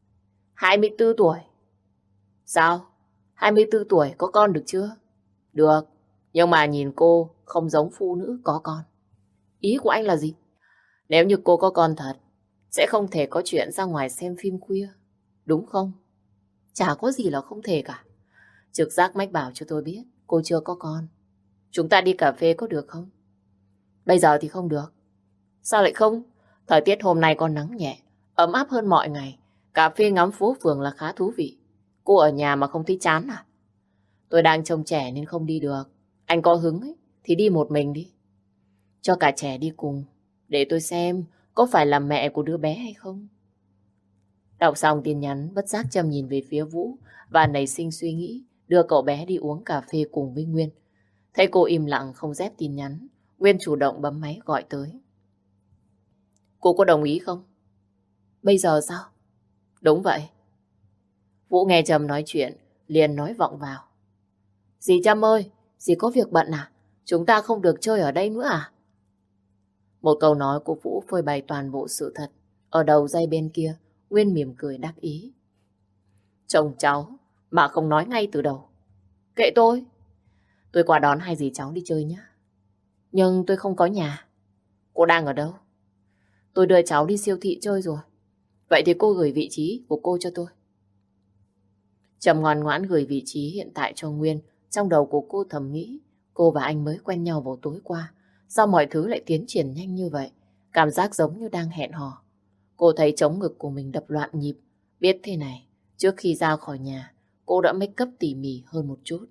Speaker 1: 24 tuổi. Sao? 24 tuổi có con được chưa? Được. Nhưng mà nhìn cô không giống phụ nữ có con. Ý của anh là gì? Nếu như cô có con thật, sẽ không thể có chuyện ra ngoài xem phim khuya. Đúng không? Chả có gì là không thể cả. Trực giác mách bảo cho tôi biết cô chưa có con. Chúng ta đi cà phê có được không? Bây giờ thì không được. Sao lại không? Thời tiết hôm nay còn nắng nhẹ, ấm áp hơn mọi ngày. Cà phê ngắm phố phường là khá thú vị. Cô ở nhà mà không thấy chán à? Tôi đang trông trẻ nên không đi được. Anh có hứng ấy, thì đi một mình đi. Cho cả trẻ đi cùng, để tôi xem có phải là mẹ của đứa bé hay không. Đọc xong tin nhắn, bất giác Trâm nhìn về phía Vũ và nảy sinh suy nghĩ đưa cậu bé đi uống cà phê cùng với Nguyên. Thấy cô im lặng không dép tin nhắn, Nguyên chủ động bấm máy gọi tới. Cô có đồng ý không? Bây giờ sao? Đúng vậy. Vũ nghe Trâm nói chuyện, liền nói vọng vào. Dì Trâm ơi, dì có việc bận à? Chúng ta không được chơi ở đây nữa à? Một câu nói của Vũ phơi bày toàn bộ sự thật. Ở đầu dây bên kia, Nguyên mỉm cười đắc ý. Chồng cháu mà không nói ngay từ đầu. Kệ tôi qua đón hai dì cháu đi chơi nhé. Nhưng tôi không có nhà. Cô đang ở đâu? Tôi đưa cháu đi siêu thị chơi rồi. Vậy thì cô gửi vị trí của cô cho tôi. Trầm ngoan ngoãn gửi vị trí hiện tại cho Nguyên. Trong đầu của cô thầm nghĩ cô và anh mới quen nhau vào tối qua. Sao mọi thứ lại tiến triển nhanh như vậy? Cảm giác giống như đang hẹn hò. Cô thấy trống ngực của mình đập loạn nhịp. Biết thế này, trước khi ra khỏi nhà, cô đã make up tỉ mỉ hơn một chút.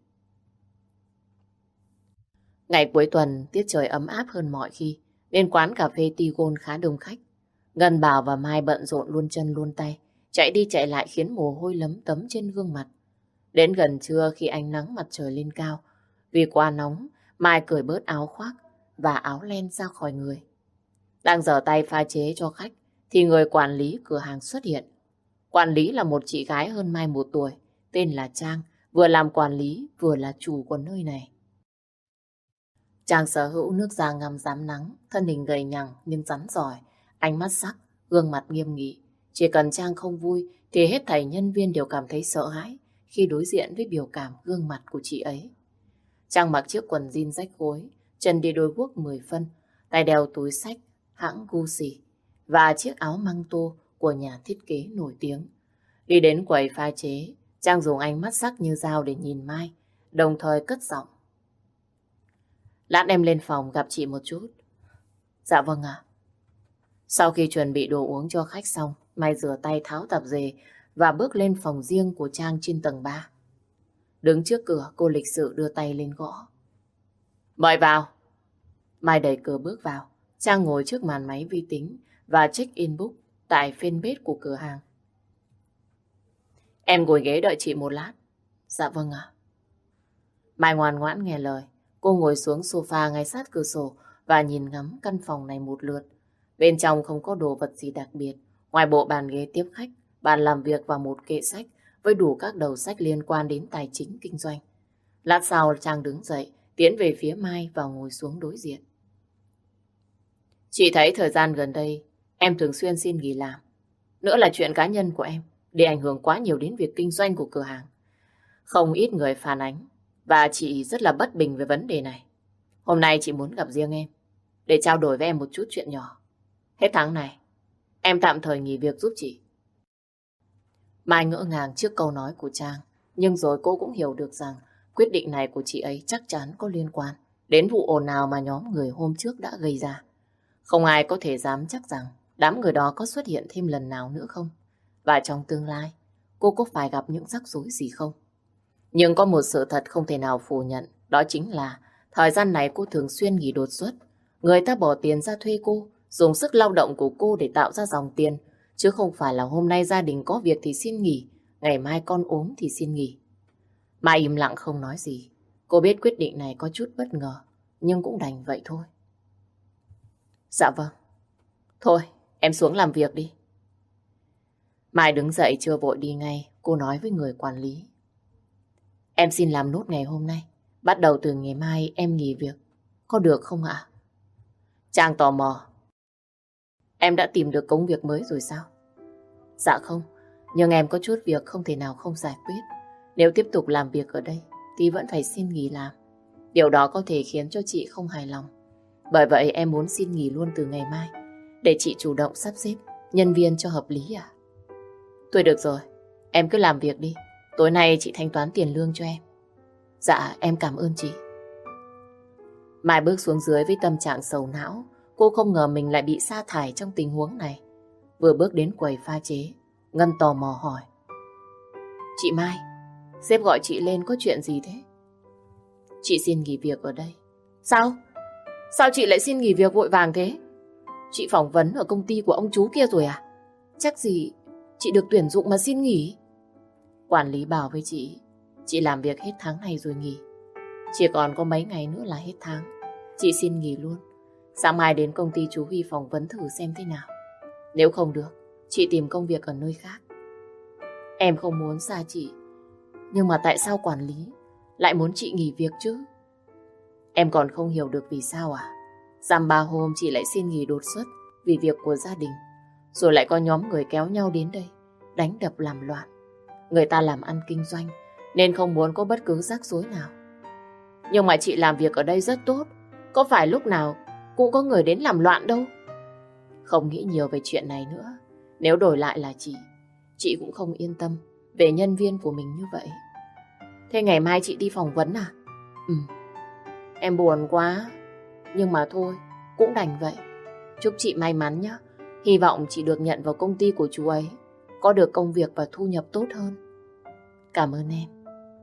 Speaker 1: Ngày cuối tuần, tiết trời ấm áp hơn mọi khi, nên quán cà phê Tigon khá đông khách. Ngân Bảo và Mai bận rộn luôn chân luôn tay, chạy đi chạy lại khiến mồ hôi lấm tấm trên gương mặt. Đến gần trưa khi ánh nắng mặt trời lên cao, vì quá nóng, Mai cởi bớt áo khoác và áo len ra khỏi người. Đang giở tay pha chế cho khách, thì người quản lý cửa hàng xuất hiện. Quản lý là một chị gái hơn Mai 1 tuổi, tên là Trang, vừa làm quản lý vừa là chủ của nơi này. Trang sở hữu nước da ngăm rám nắng, thân hình gầy nhằng nhưng rắn giỏi, ánh mắt sắc, gương mặt nghiêm nghị. Chỉ cần Trang không vui thì hết thảy nhân viên đều cảm thấy sợ hãi khi đối diện với biểu cảm gương mặt của chị ấy. Trang mặc chiếc quần jean rách gối, chân đi đôi guốc 10 phân, tay đeo túi xách hãng Gucci và chiếc áo măng tô của nhà thiết kế nổi tiếng. Đi đến quầy pha chế, Trang dùng ánh mắt sắc như dao để nhìn Mai, đồng thời cất giọng. Lát em lên phòng gặp chị một chút. Dạ vâng ạ. Sau khi chuẩn bị đồ uống cho khách xong, Mai rửa tay tháo tạp dề và bước lên phòng riêng của Trang trên tầng 3. Đứng trước cửa, cô lịch sự đưa tay lên gõ. Mời vào. Mai đẩy cửa bước vào. Trang ngồi trước màn máy vi tính và check inbox tại fanpage của cửa hàng. Em ngồi ghế đợi chị một lát. Dạ vâng ạ. Mai ngoan ngoãn nghe lời. Cô ngồi xuống sofa ngay sát cửa sổ và nhìn ngắm căn phòng này một lượt. Bên trong không có đồ vật gì đặc biệt. Ngoài bộ bàn ghế tiếp khách, bàn làm việc và một kệ sách với đủ các đầu sách liên quan đến tài chính kinh doanh. Lát sau Trang đứng dậy, tiến về phía Mai và ngồi xuống đối diện. Chị thấy thời gian gần đây em thường xuyên xin nghỉ làm. Nữa là chuyện cá nhân của em, để ảnh hưởng quá nhiều đến việc kinh doanh của cửa hàng. Không ít người phản ánh và chị rất là bất bình về vấn đề này. Hôm nay chị muốn gặp riêng em để trao đổi với em một chút chuyện nhỏ. Hết tháng này, em tạm thời nghỉ việc giúp chị. Mai ngỡ ngàng trước câu nói của Trang, nhưng rồi cô cũng hiểu được rằng quyết định này của chị ấy chắc chắn có liên quan đến vụ ồn ào mà nhóm người hôm trước đã gây ra. Không ai có thể dám chắc rằng đám người đó có xuất hiện thêm lần nào nữa không. Và trong tương lai, cô có phải gặp những rắc rối gì không? Nhưng có một sự thật không thể nào phủ nhận, đó chính là thời gian này cô thường xuyên nghỉ đột xuất. Người ta bỏ tiền ra thuê cô, dùng sức lao động của cô để tạo ra dòng tiền, chứ không phải là hôm nay gia đình có việc thì xin nghỉ, ngày mai con ốm thì xin nghỉ. Mai im lặng không nói gì. Cô biết quyết định này có chút bất ngờ, nhưng cũng đành vậy thôi. Dạ vâng. Thôi, em xuống làm việc đi. Mai đứng dậy chưa vội đi ngay, cô nói với người quản lý. Em xin làm nốt ngày hôm nay. Bắt đầu từ ngày mai em nghỉ việc. Có được không ạ? Trang tò mò. Em đã tìm được công việc mới rồi sao? Dạ không, nhưng em có chút việc không thể nào không giải quyết. Nếu tiếp tục làm việc ở đây thì vẫn phải xin nghỉ làm. Điều đó có thể khiến cho chị không hài lòng. Bởi vậy em muốn xin nghỉ luôn từ ngày mai để chị chủ động sắp xếp nhân viên cho hợp lý à? Thôi được rồi, em cứ làm việc đi. Tối nay chị thanh toán tiền lương cho em. Dạ, em cảm ơn chị. Mai bước xuống dưới với tâm trạng sầu não. Cô không ngờ mình lại bị sa thải trong tình huống này. Vừa bước đến quầy pha chế, Ngân tò mò hỏi. Chị Mai, sếp gọi chị lên có chuyện gì thế? Chị xin nghỉ việc ở đây Sao? Sao chị lại xin nghỉ việc vội vàng thế? Chị phỏng vấn ở công ty của ông chú kia rồi à? Chắc gì chị được tuyển dụng mà xin nghỉ. Quản lý bảo với chị làm việc hết tháng này rồi nghỉ. Chỉ còn có mấy ngày nữa là hết tháng. Chị xin nghỉ luôn. Sáng mai đến công ty chú Huy phỏng vấn thử xem thế nào. Nếu không được, chị tìm công việc ở nơi khác. Em không muốn xa chị, nhưng mà tại sao quản lý lại muốn chị nghỉ việc chứ? Em còn không hiểu được vì sao à? Dăm ba hôm chị lại xin nghỉ đột xuất vì việc của gia đình. Rồi lại có nhóm người kéo nhau đến đây, đánh đập làm loạn. Người ta làm ăn kinh doanh, nên không muốn có bất cứ rắc rối nào. Nhưng mà chị làm việc ở đây rất tốt, có phải lúc nào cũng có người đến làm loạn đâu. Không nghĩ nhiều về chuyện này nữa. Nếu đổi lại là chị cũng không yên tâm về nhân viên của mình như vậy. Thế ngày mai chị đi phỏng vấn à? Em buồn quá. Nhưng mà thôi, cũng đành vậy. Chúc chị may mắn nhé. Hy vọng chị được nhận vào công ty của chú ấy, có được công việc và thu nhập tốt hơn. Cảm ơn em.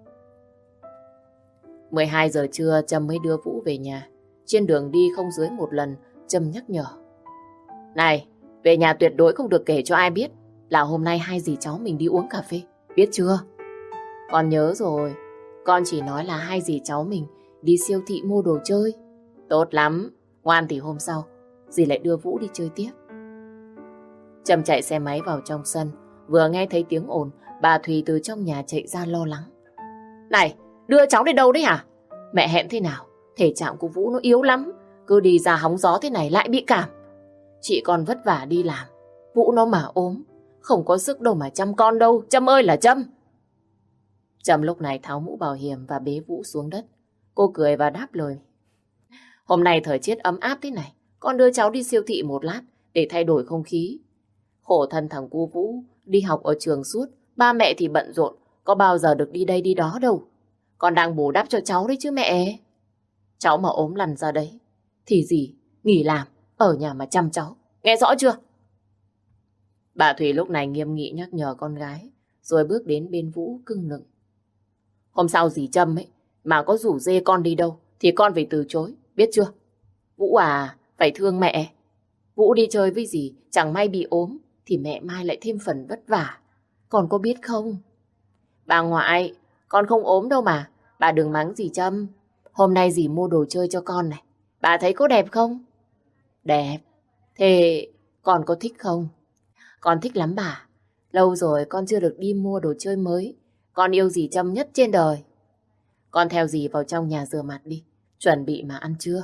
Speaker 1: 12 giờ trưa Trâm mới đưa Vũ về nhà. Trên đường đi không dưới một lần Trâm nhắc nhở. Này, về nhà tuyệt đối không được kể cho ai biết là hôm nay hai dì cháu mình đi uống cà phê. Biết chưa? Con nhớ rồi. Con chỉ nói là hai dì cháu mình đi siêu thị mua đồ chơi. Tốt lắm. Ngoan thì hôm sau dì lại đưa Vũ đi chơi tiếp. Trâm chạy xe máy vào trong sân. Vừa nghe thấy tiếng ồn, bà Thùy từ trong nhà chạy ra lo lắng. Này, đưa cháu đi đâu đấy hả? Mẹ hẹn thế nào? Thể trạng của Vũ nó yếu lắm. Cứ đi ra hóng gió thế này lại bị cảm. Chị còn vất vả đi làm. Vũ nó mà ốm, không có sức đâu mà chăm con đâu. Trâm ơi là Trâm. Trâm lúc này tháo mũ bảo hiểm và bế Vũ xuống đất. Cô cười và đáp lời. Hôm nay thời tiết ấm áp thế này, con đưa cháu đi siêu thị một lát để thay đổi không khí. Khổ thân thằng cu Vũ đi học ở trường suốt, ba mẹ thì bận rộn, có bao giờ được đi đây đi đó đâu. Con đang bù đắp cho cháu đấy chứ mẹ. Cháu mà ốm lằn ra đấy thì gì, nghỉ làm, ở nhà mà chăm cháu. Nghe rõ chưa? Bà Thùy lúc này nghiêm nghị nhắc nhở con gái, rồi bước đến bên Vũ cưng nựng. Hôm sau dì Trâm ấy mà có rủ dê con đi đâu thì con phải từ chối, biết chưa? Vũ à, phải thương mẹ. Vũ đi chơi với dì, chẳng may bị ốm thì mẹ mai lại thêm phần vất vả. Con có biết không? Bà ngoại, con không ốm đâu mà. Bà đừng mắng dì Trâm. Hôm nay dì mua đồ chơi cho con này. Bà thấy có đẹp không? Đẹp. Thế con có thích không? Con thích lắm bà. Lâu rồi con chưa được đi mua đồ chơi mới. Con yêu dì Trâm nhất trên đời. Con theo dì vào trong nhà rửa mặt đi. Chuẩn bị mà ăn trưa.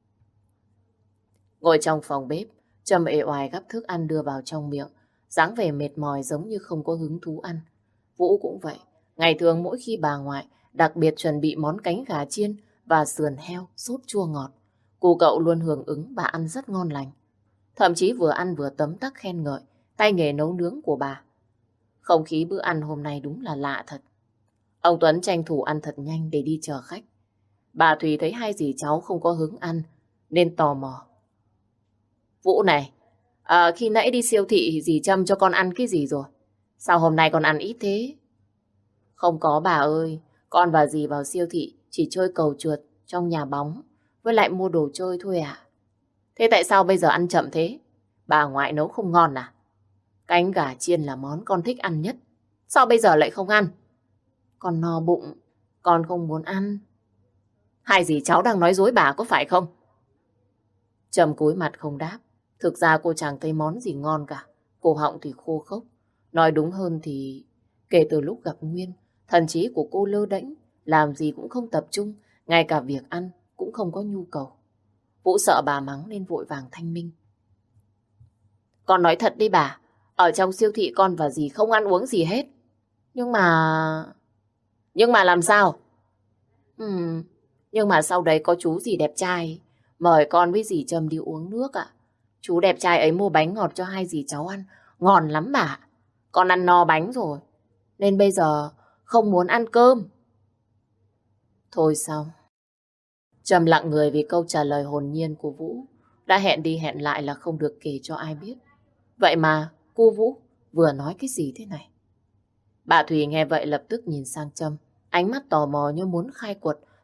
Speaker 1: Ngồi trong phòng bếp, Trâm ề oài gắp thức ăn đưa vào trong miệng. Dáng vẻ mệt mỏi giống như không có hứng thú ăn. Vũ cũng vậy. Ngày thường mỗi khi bà ngoại đặc biệt chuẩn bị món cánh gà chiên và sườn heo sốt chua ngọt, cô cậu luôn hưởng ứng và ăn rất ngon lành. Thậm chí vừa ăn vừa tấm tắc khen ngợi tay nghề nấu nướng của bà. Không khí bữa ăn hôm nay đúng là lạ thật. Ông Tuấn tranh thủ ăn thật nhanh để đi chờ khách. Bà Thùy thấy hai dì cháu không có hứng ăn nên tò mò. Vũ này, khi nãy đi siêu thị dì Trâm cho con ăn cái gì rồi? Sao hôm nay con ăn ít thế? Không có bà ơi, con và dì vào siêu thị chỉ chơi cầu trượt trong nhà bóng với lại mua đồ chơi thôi à. Thế tại sao bây giờ ăn chậm thế? Bà ngoại nấu không ngon à? Cánh gà chiên là món con thích ăn nhất. Sao bây giờ lại không ăn? Con no bụng, con không muốn ăn. Hai dì cháu đang nói dối bà có phải không? Trâm cúi mặt không đáp. Thực ra cô chẳng thấy món gì ngon cả. Cổ họng thì khô khốc. Nói đúng hơn thì kể từ lúc gặp Nguyên, thần trí của cô lơ đễnh, làm gì cũng không tập trung, ngay cả việc ăn cũng không có nhu cầu. Vũ sợ bà mắng nên vội vàng thanh minh. Con nói thật đi bà, ở trong siêu thị con và dì không ăn uống gì hết. Nhưng mà làm sao? Nhưng mà sau đấy có chú dì đẹp trai mời con với dì Trâm đi uống nước ạ. Chú đẹp trai ấy mua bánh ngọt cho hai dì cháu ăn, ngon lắm bà. Con ăn no bánh rồi, nên bây giờ không muốn ăn cơm. Thôi xong. Trâm lặng người vì câu trả lời hồn nhiên của Vũ. Đã hẹn đi hẹn lại là không được kể cho ai biết. Vậy mà cô Vũ vừa nói cái gì thế này? Bà Thùy nghe vậy lập tức nhìn sang Trâm, ánh mắt tò mò như muốn khai quật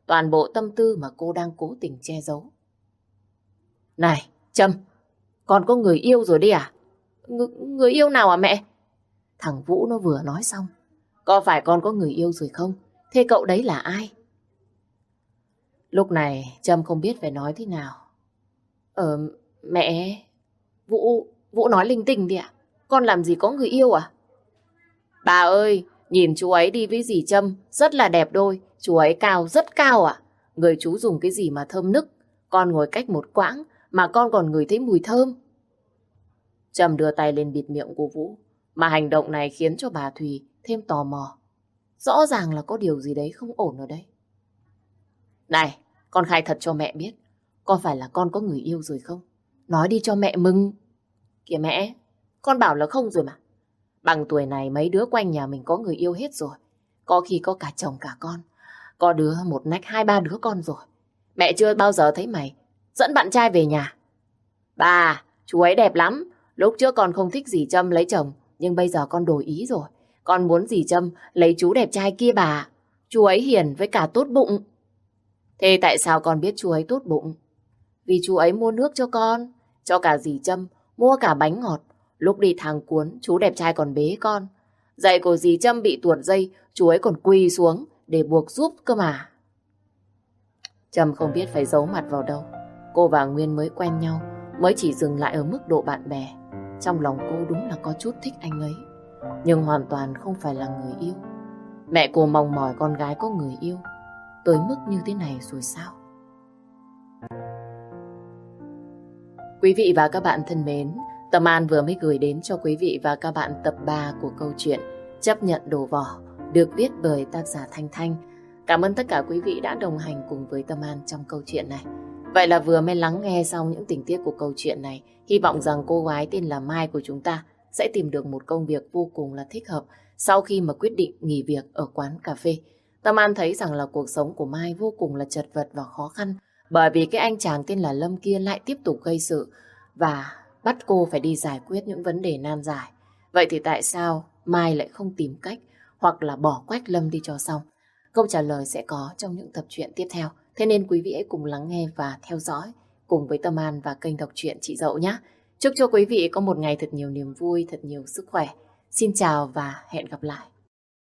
Speaker 1: toàn bộ tâm tư mà cô đang cố tình che giấu. Này, Trâm, con có người yêu rồi đi à? Người yêu nào à mẹ? Thằng Vũ nó vừa nói xong. Có phải con có người yêu rồi không? Thế cậu đấy là ai? Lúc này Trâm không biết phải nói thế nào. Mẹ, Vũ nói linh tinh đi ạ. Con làm gì có người yêu à? Bà ơi, nhìn chú ấy đi với dì Trâm, rất là đẹp đôi. Chú ấy cao, rất cao ạ. Người chú dùng cái gì mà thơm nức. Con ngồi cách một quãng mà con còn ngửi thấy mùi thơm. Trâm đưa tay lên bịt miệng của Vũ. Mà hành động này khiến cho bà Thùy thêm tò mò. Rõ ràng là có điều gì đấy không ổn ở đây. Này, con khai thật cho mẹ biết. Có phải là con có người yêu rồi không? Nói đi cho mẹ mừng. Kìa mẹ, con bảo là không rồi mà. Bằng tuổi này mấy đứa quanh nhà mình có người yêu hết rồi. Có khi có cả chồng cả con. Có đứa một nách 2-3 đứa con rồi. Mẹ chưa bao giờ thấy mày dẫn bạn trai về nhà. Bà, chú ấy đẹp lắm. Lúc trước con không thích dì Trâm lấy chồng, nhưng bây giờ con đổi ý rồi. Con muốn dì Trâm lấy chú đẹp trai kia bà. Chú ấy hiền với cả tốt bụng. Thế tại sao con biết chú ấy tốt bụng? Vì chú ấy mua nước cho con, cho cả dì Trâm, mua cả bánh ngọt. Lúc đi thang cuốn, chú đẹp trai còn bế con. Giày của dì Trâm bị tuột dây, chú ấy còn quỳ xuống để buộc giúp cơ mà. Trâm không biết phải giấu mặt vào đâu. Cô và Nguyên mới quen nhau, mới chỉ dừng lại ở mức độ bạn bè. Trong lòng cô đúng là có chút thích anh ấy, nhưng hoàn toàn không phải là người yêu. Mẹ cô mong mỏi con gái có người yêu tới mức như thế này rồi sao? Quý vị và các bạn thân mến, Tâm An vừa mới gửi đến cho quý vị và các bạn tập 3 của câu chuyện Chấp nhận đổ vỏ, được viết bởi tác giả Thanh Thanh. Cảm ơn tất cả quý vị đã đồng hành cùng với Tâm An trong câu chuyện này. Vậy là vừa mới lắng nghe xong những tình tiết của câu chuyện này, hy vọng rằng cô gái tên là Mai của chúng ta sẽ tìm được một công việc vô cùng là thích hợp sau khi mà quyết định nghỉ việc ở quán cà phê. Tâm An thấy rằng là cuộc sống của Mai vô cùng là chật vật và khó khăn, bởi vì cái anh chàng tên là Lâm kia lại tiếp tục gây sự và bắt cô phải đi giải quyết những vấn đề nan giải. Vậy thì tại sao Mai lại không tìm cách hoặc là bỏ quách Lâm đi cho xong? Câu trả lời sẽ có trong những tập truyện tiếp theo. Thế nên quý vị hãy cùng lắng nghe và theo dõi cùng với Tâm An và kênh đọc truyện Chị Dậu nhé. Chúc cho quý vị có một ngày thật nhiều niềm vui, thật nhiều sức khỏe. Xin chào và hẹn gặp lại.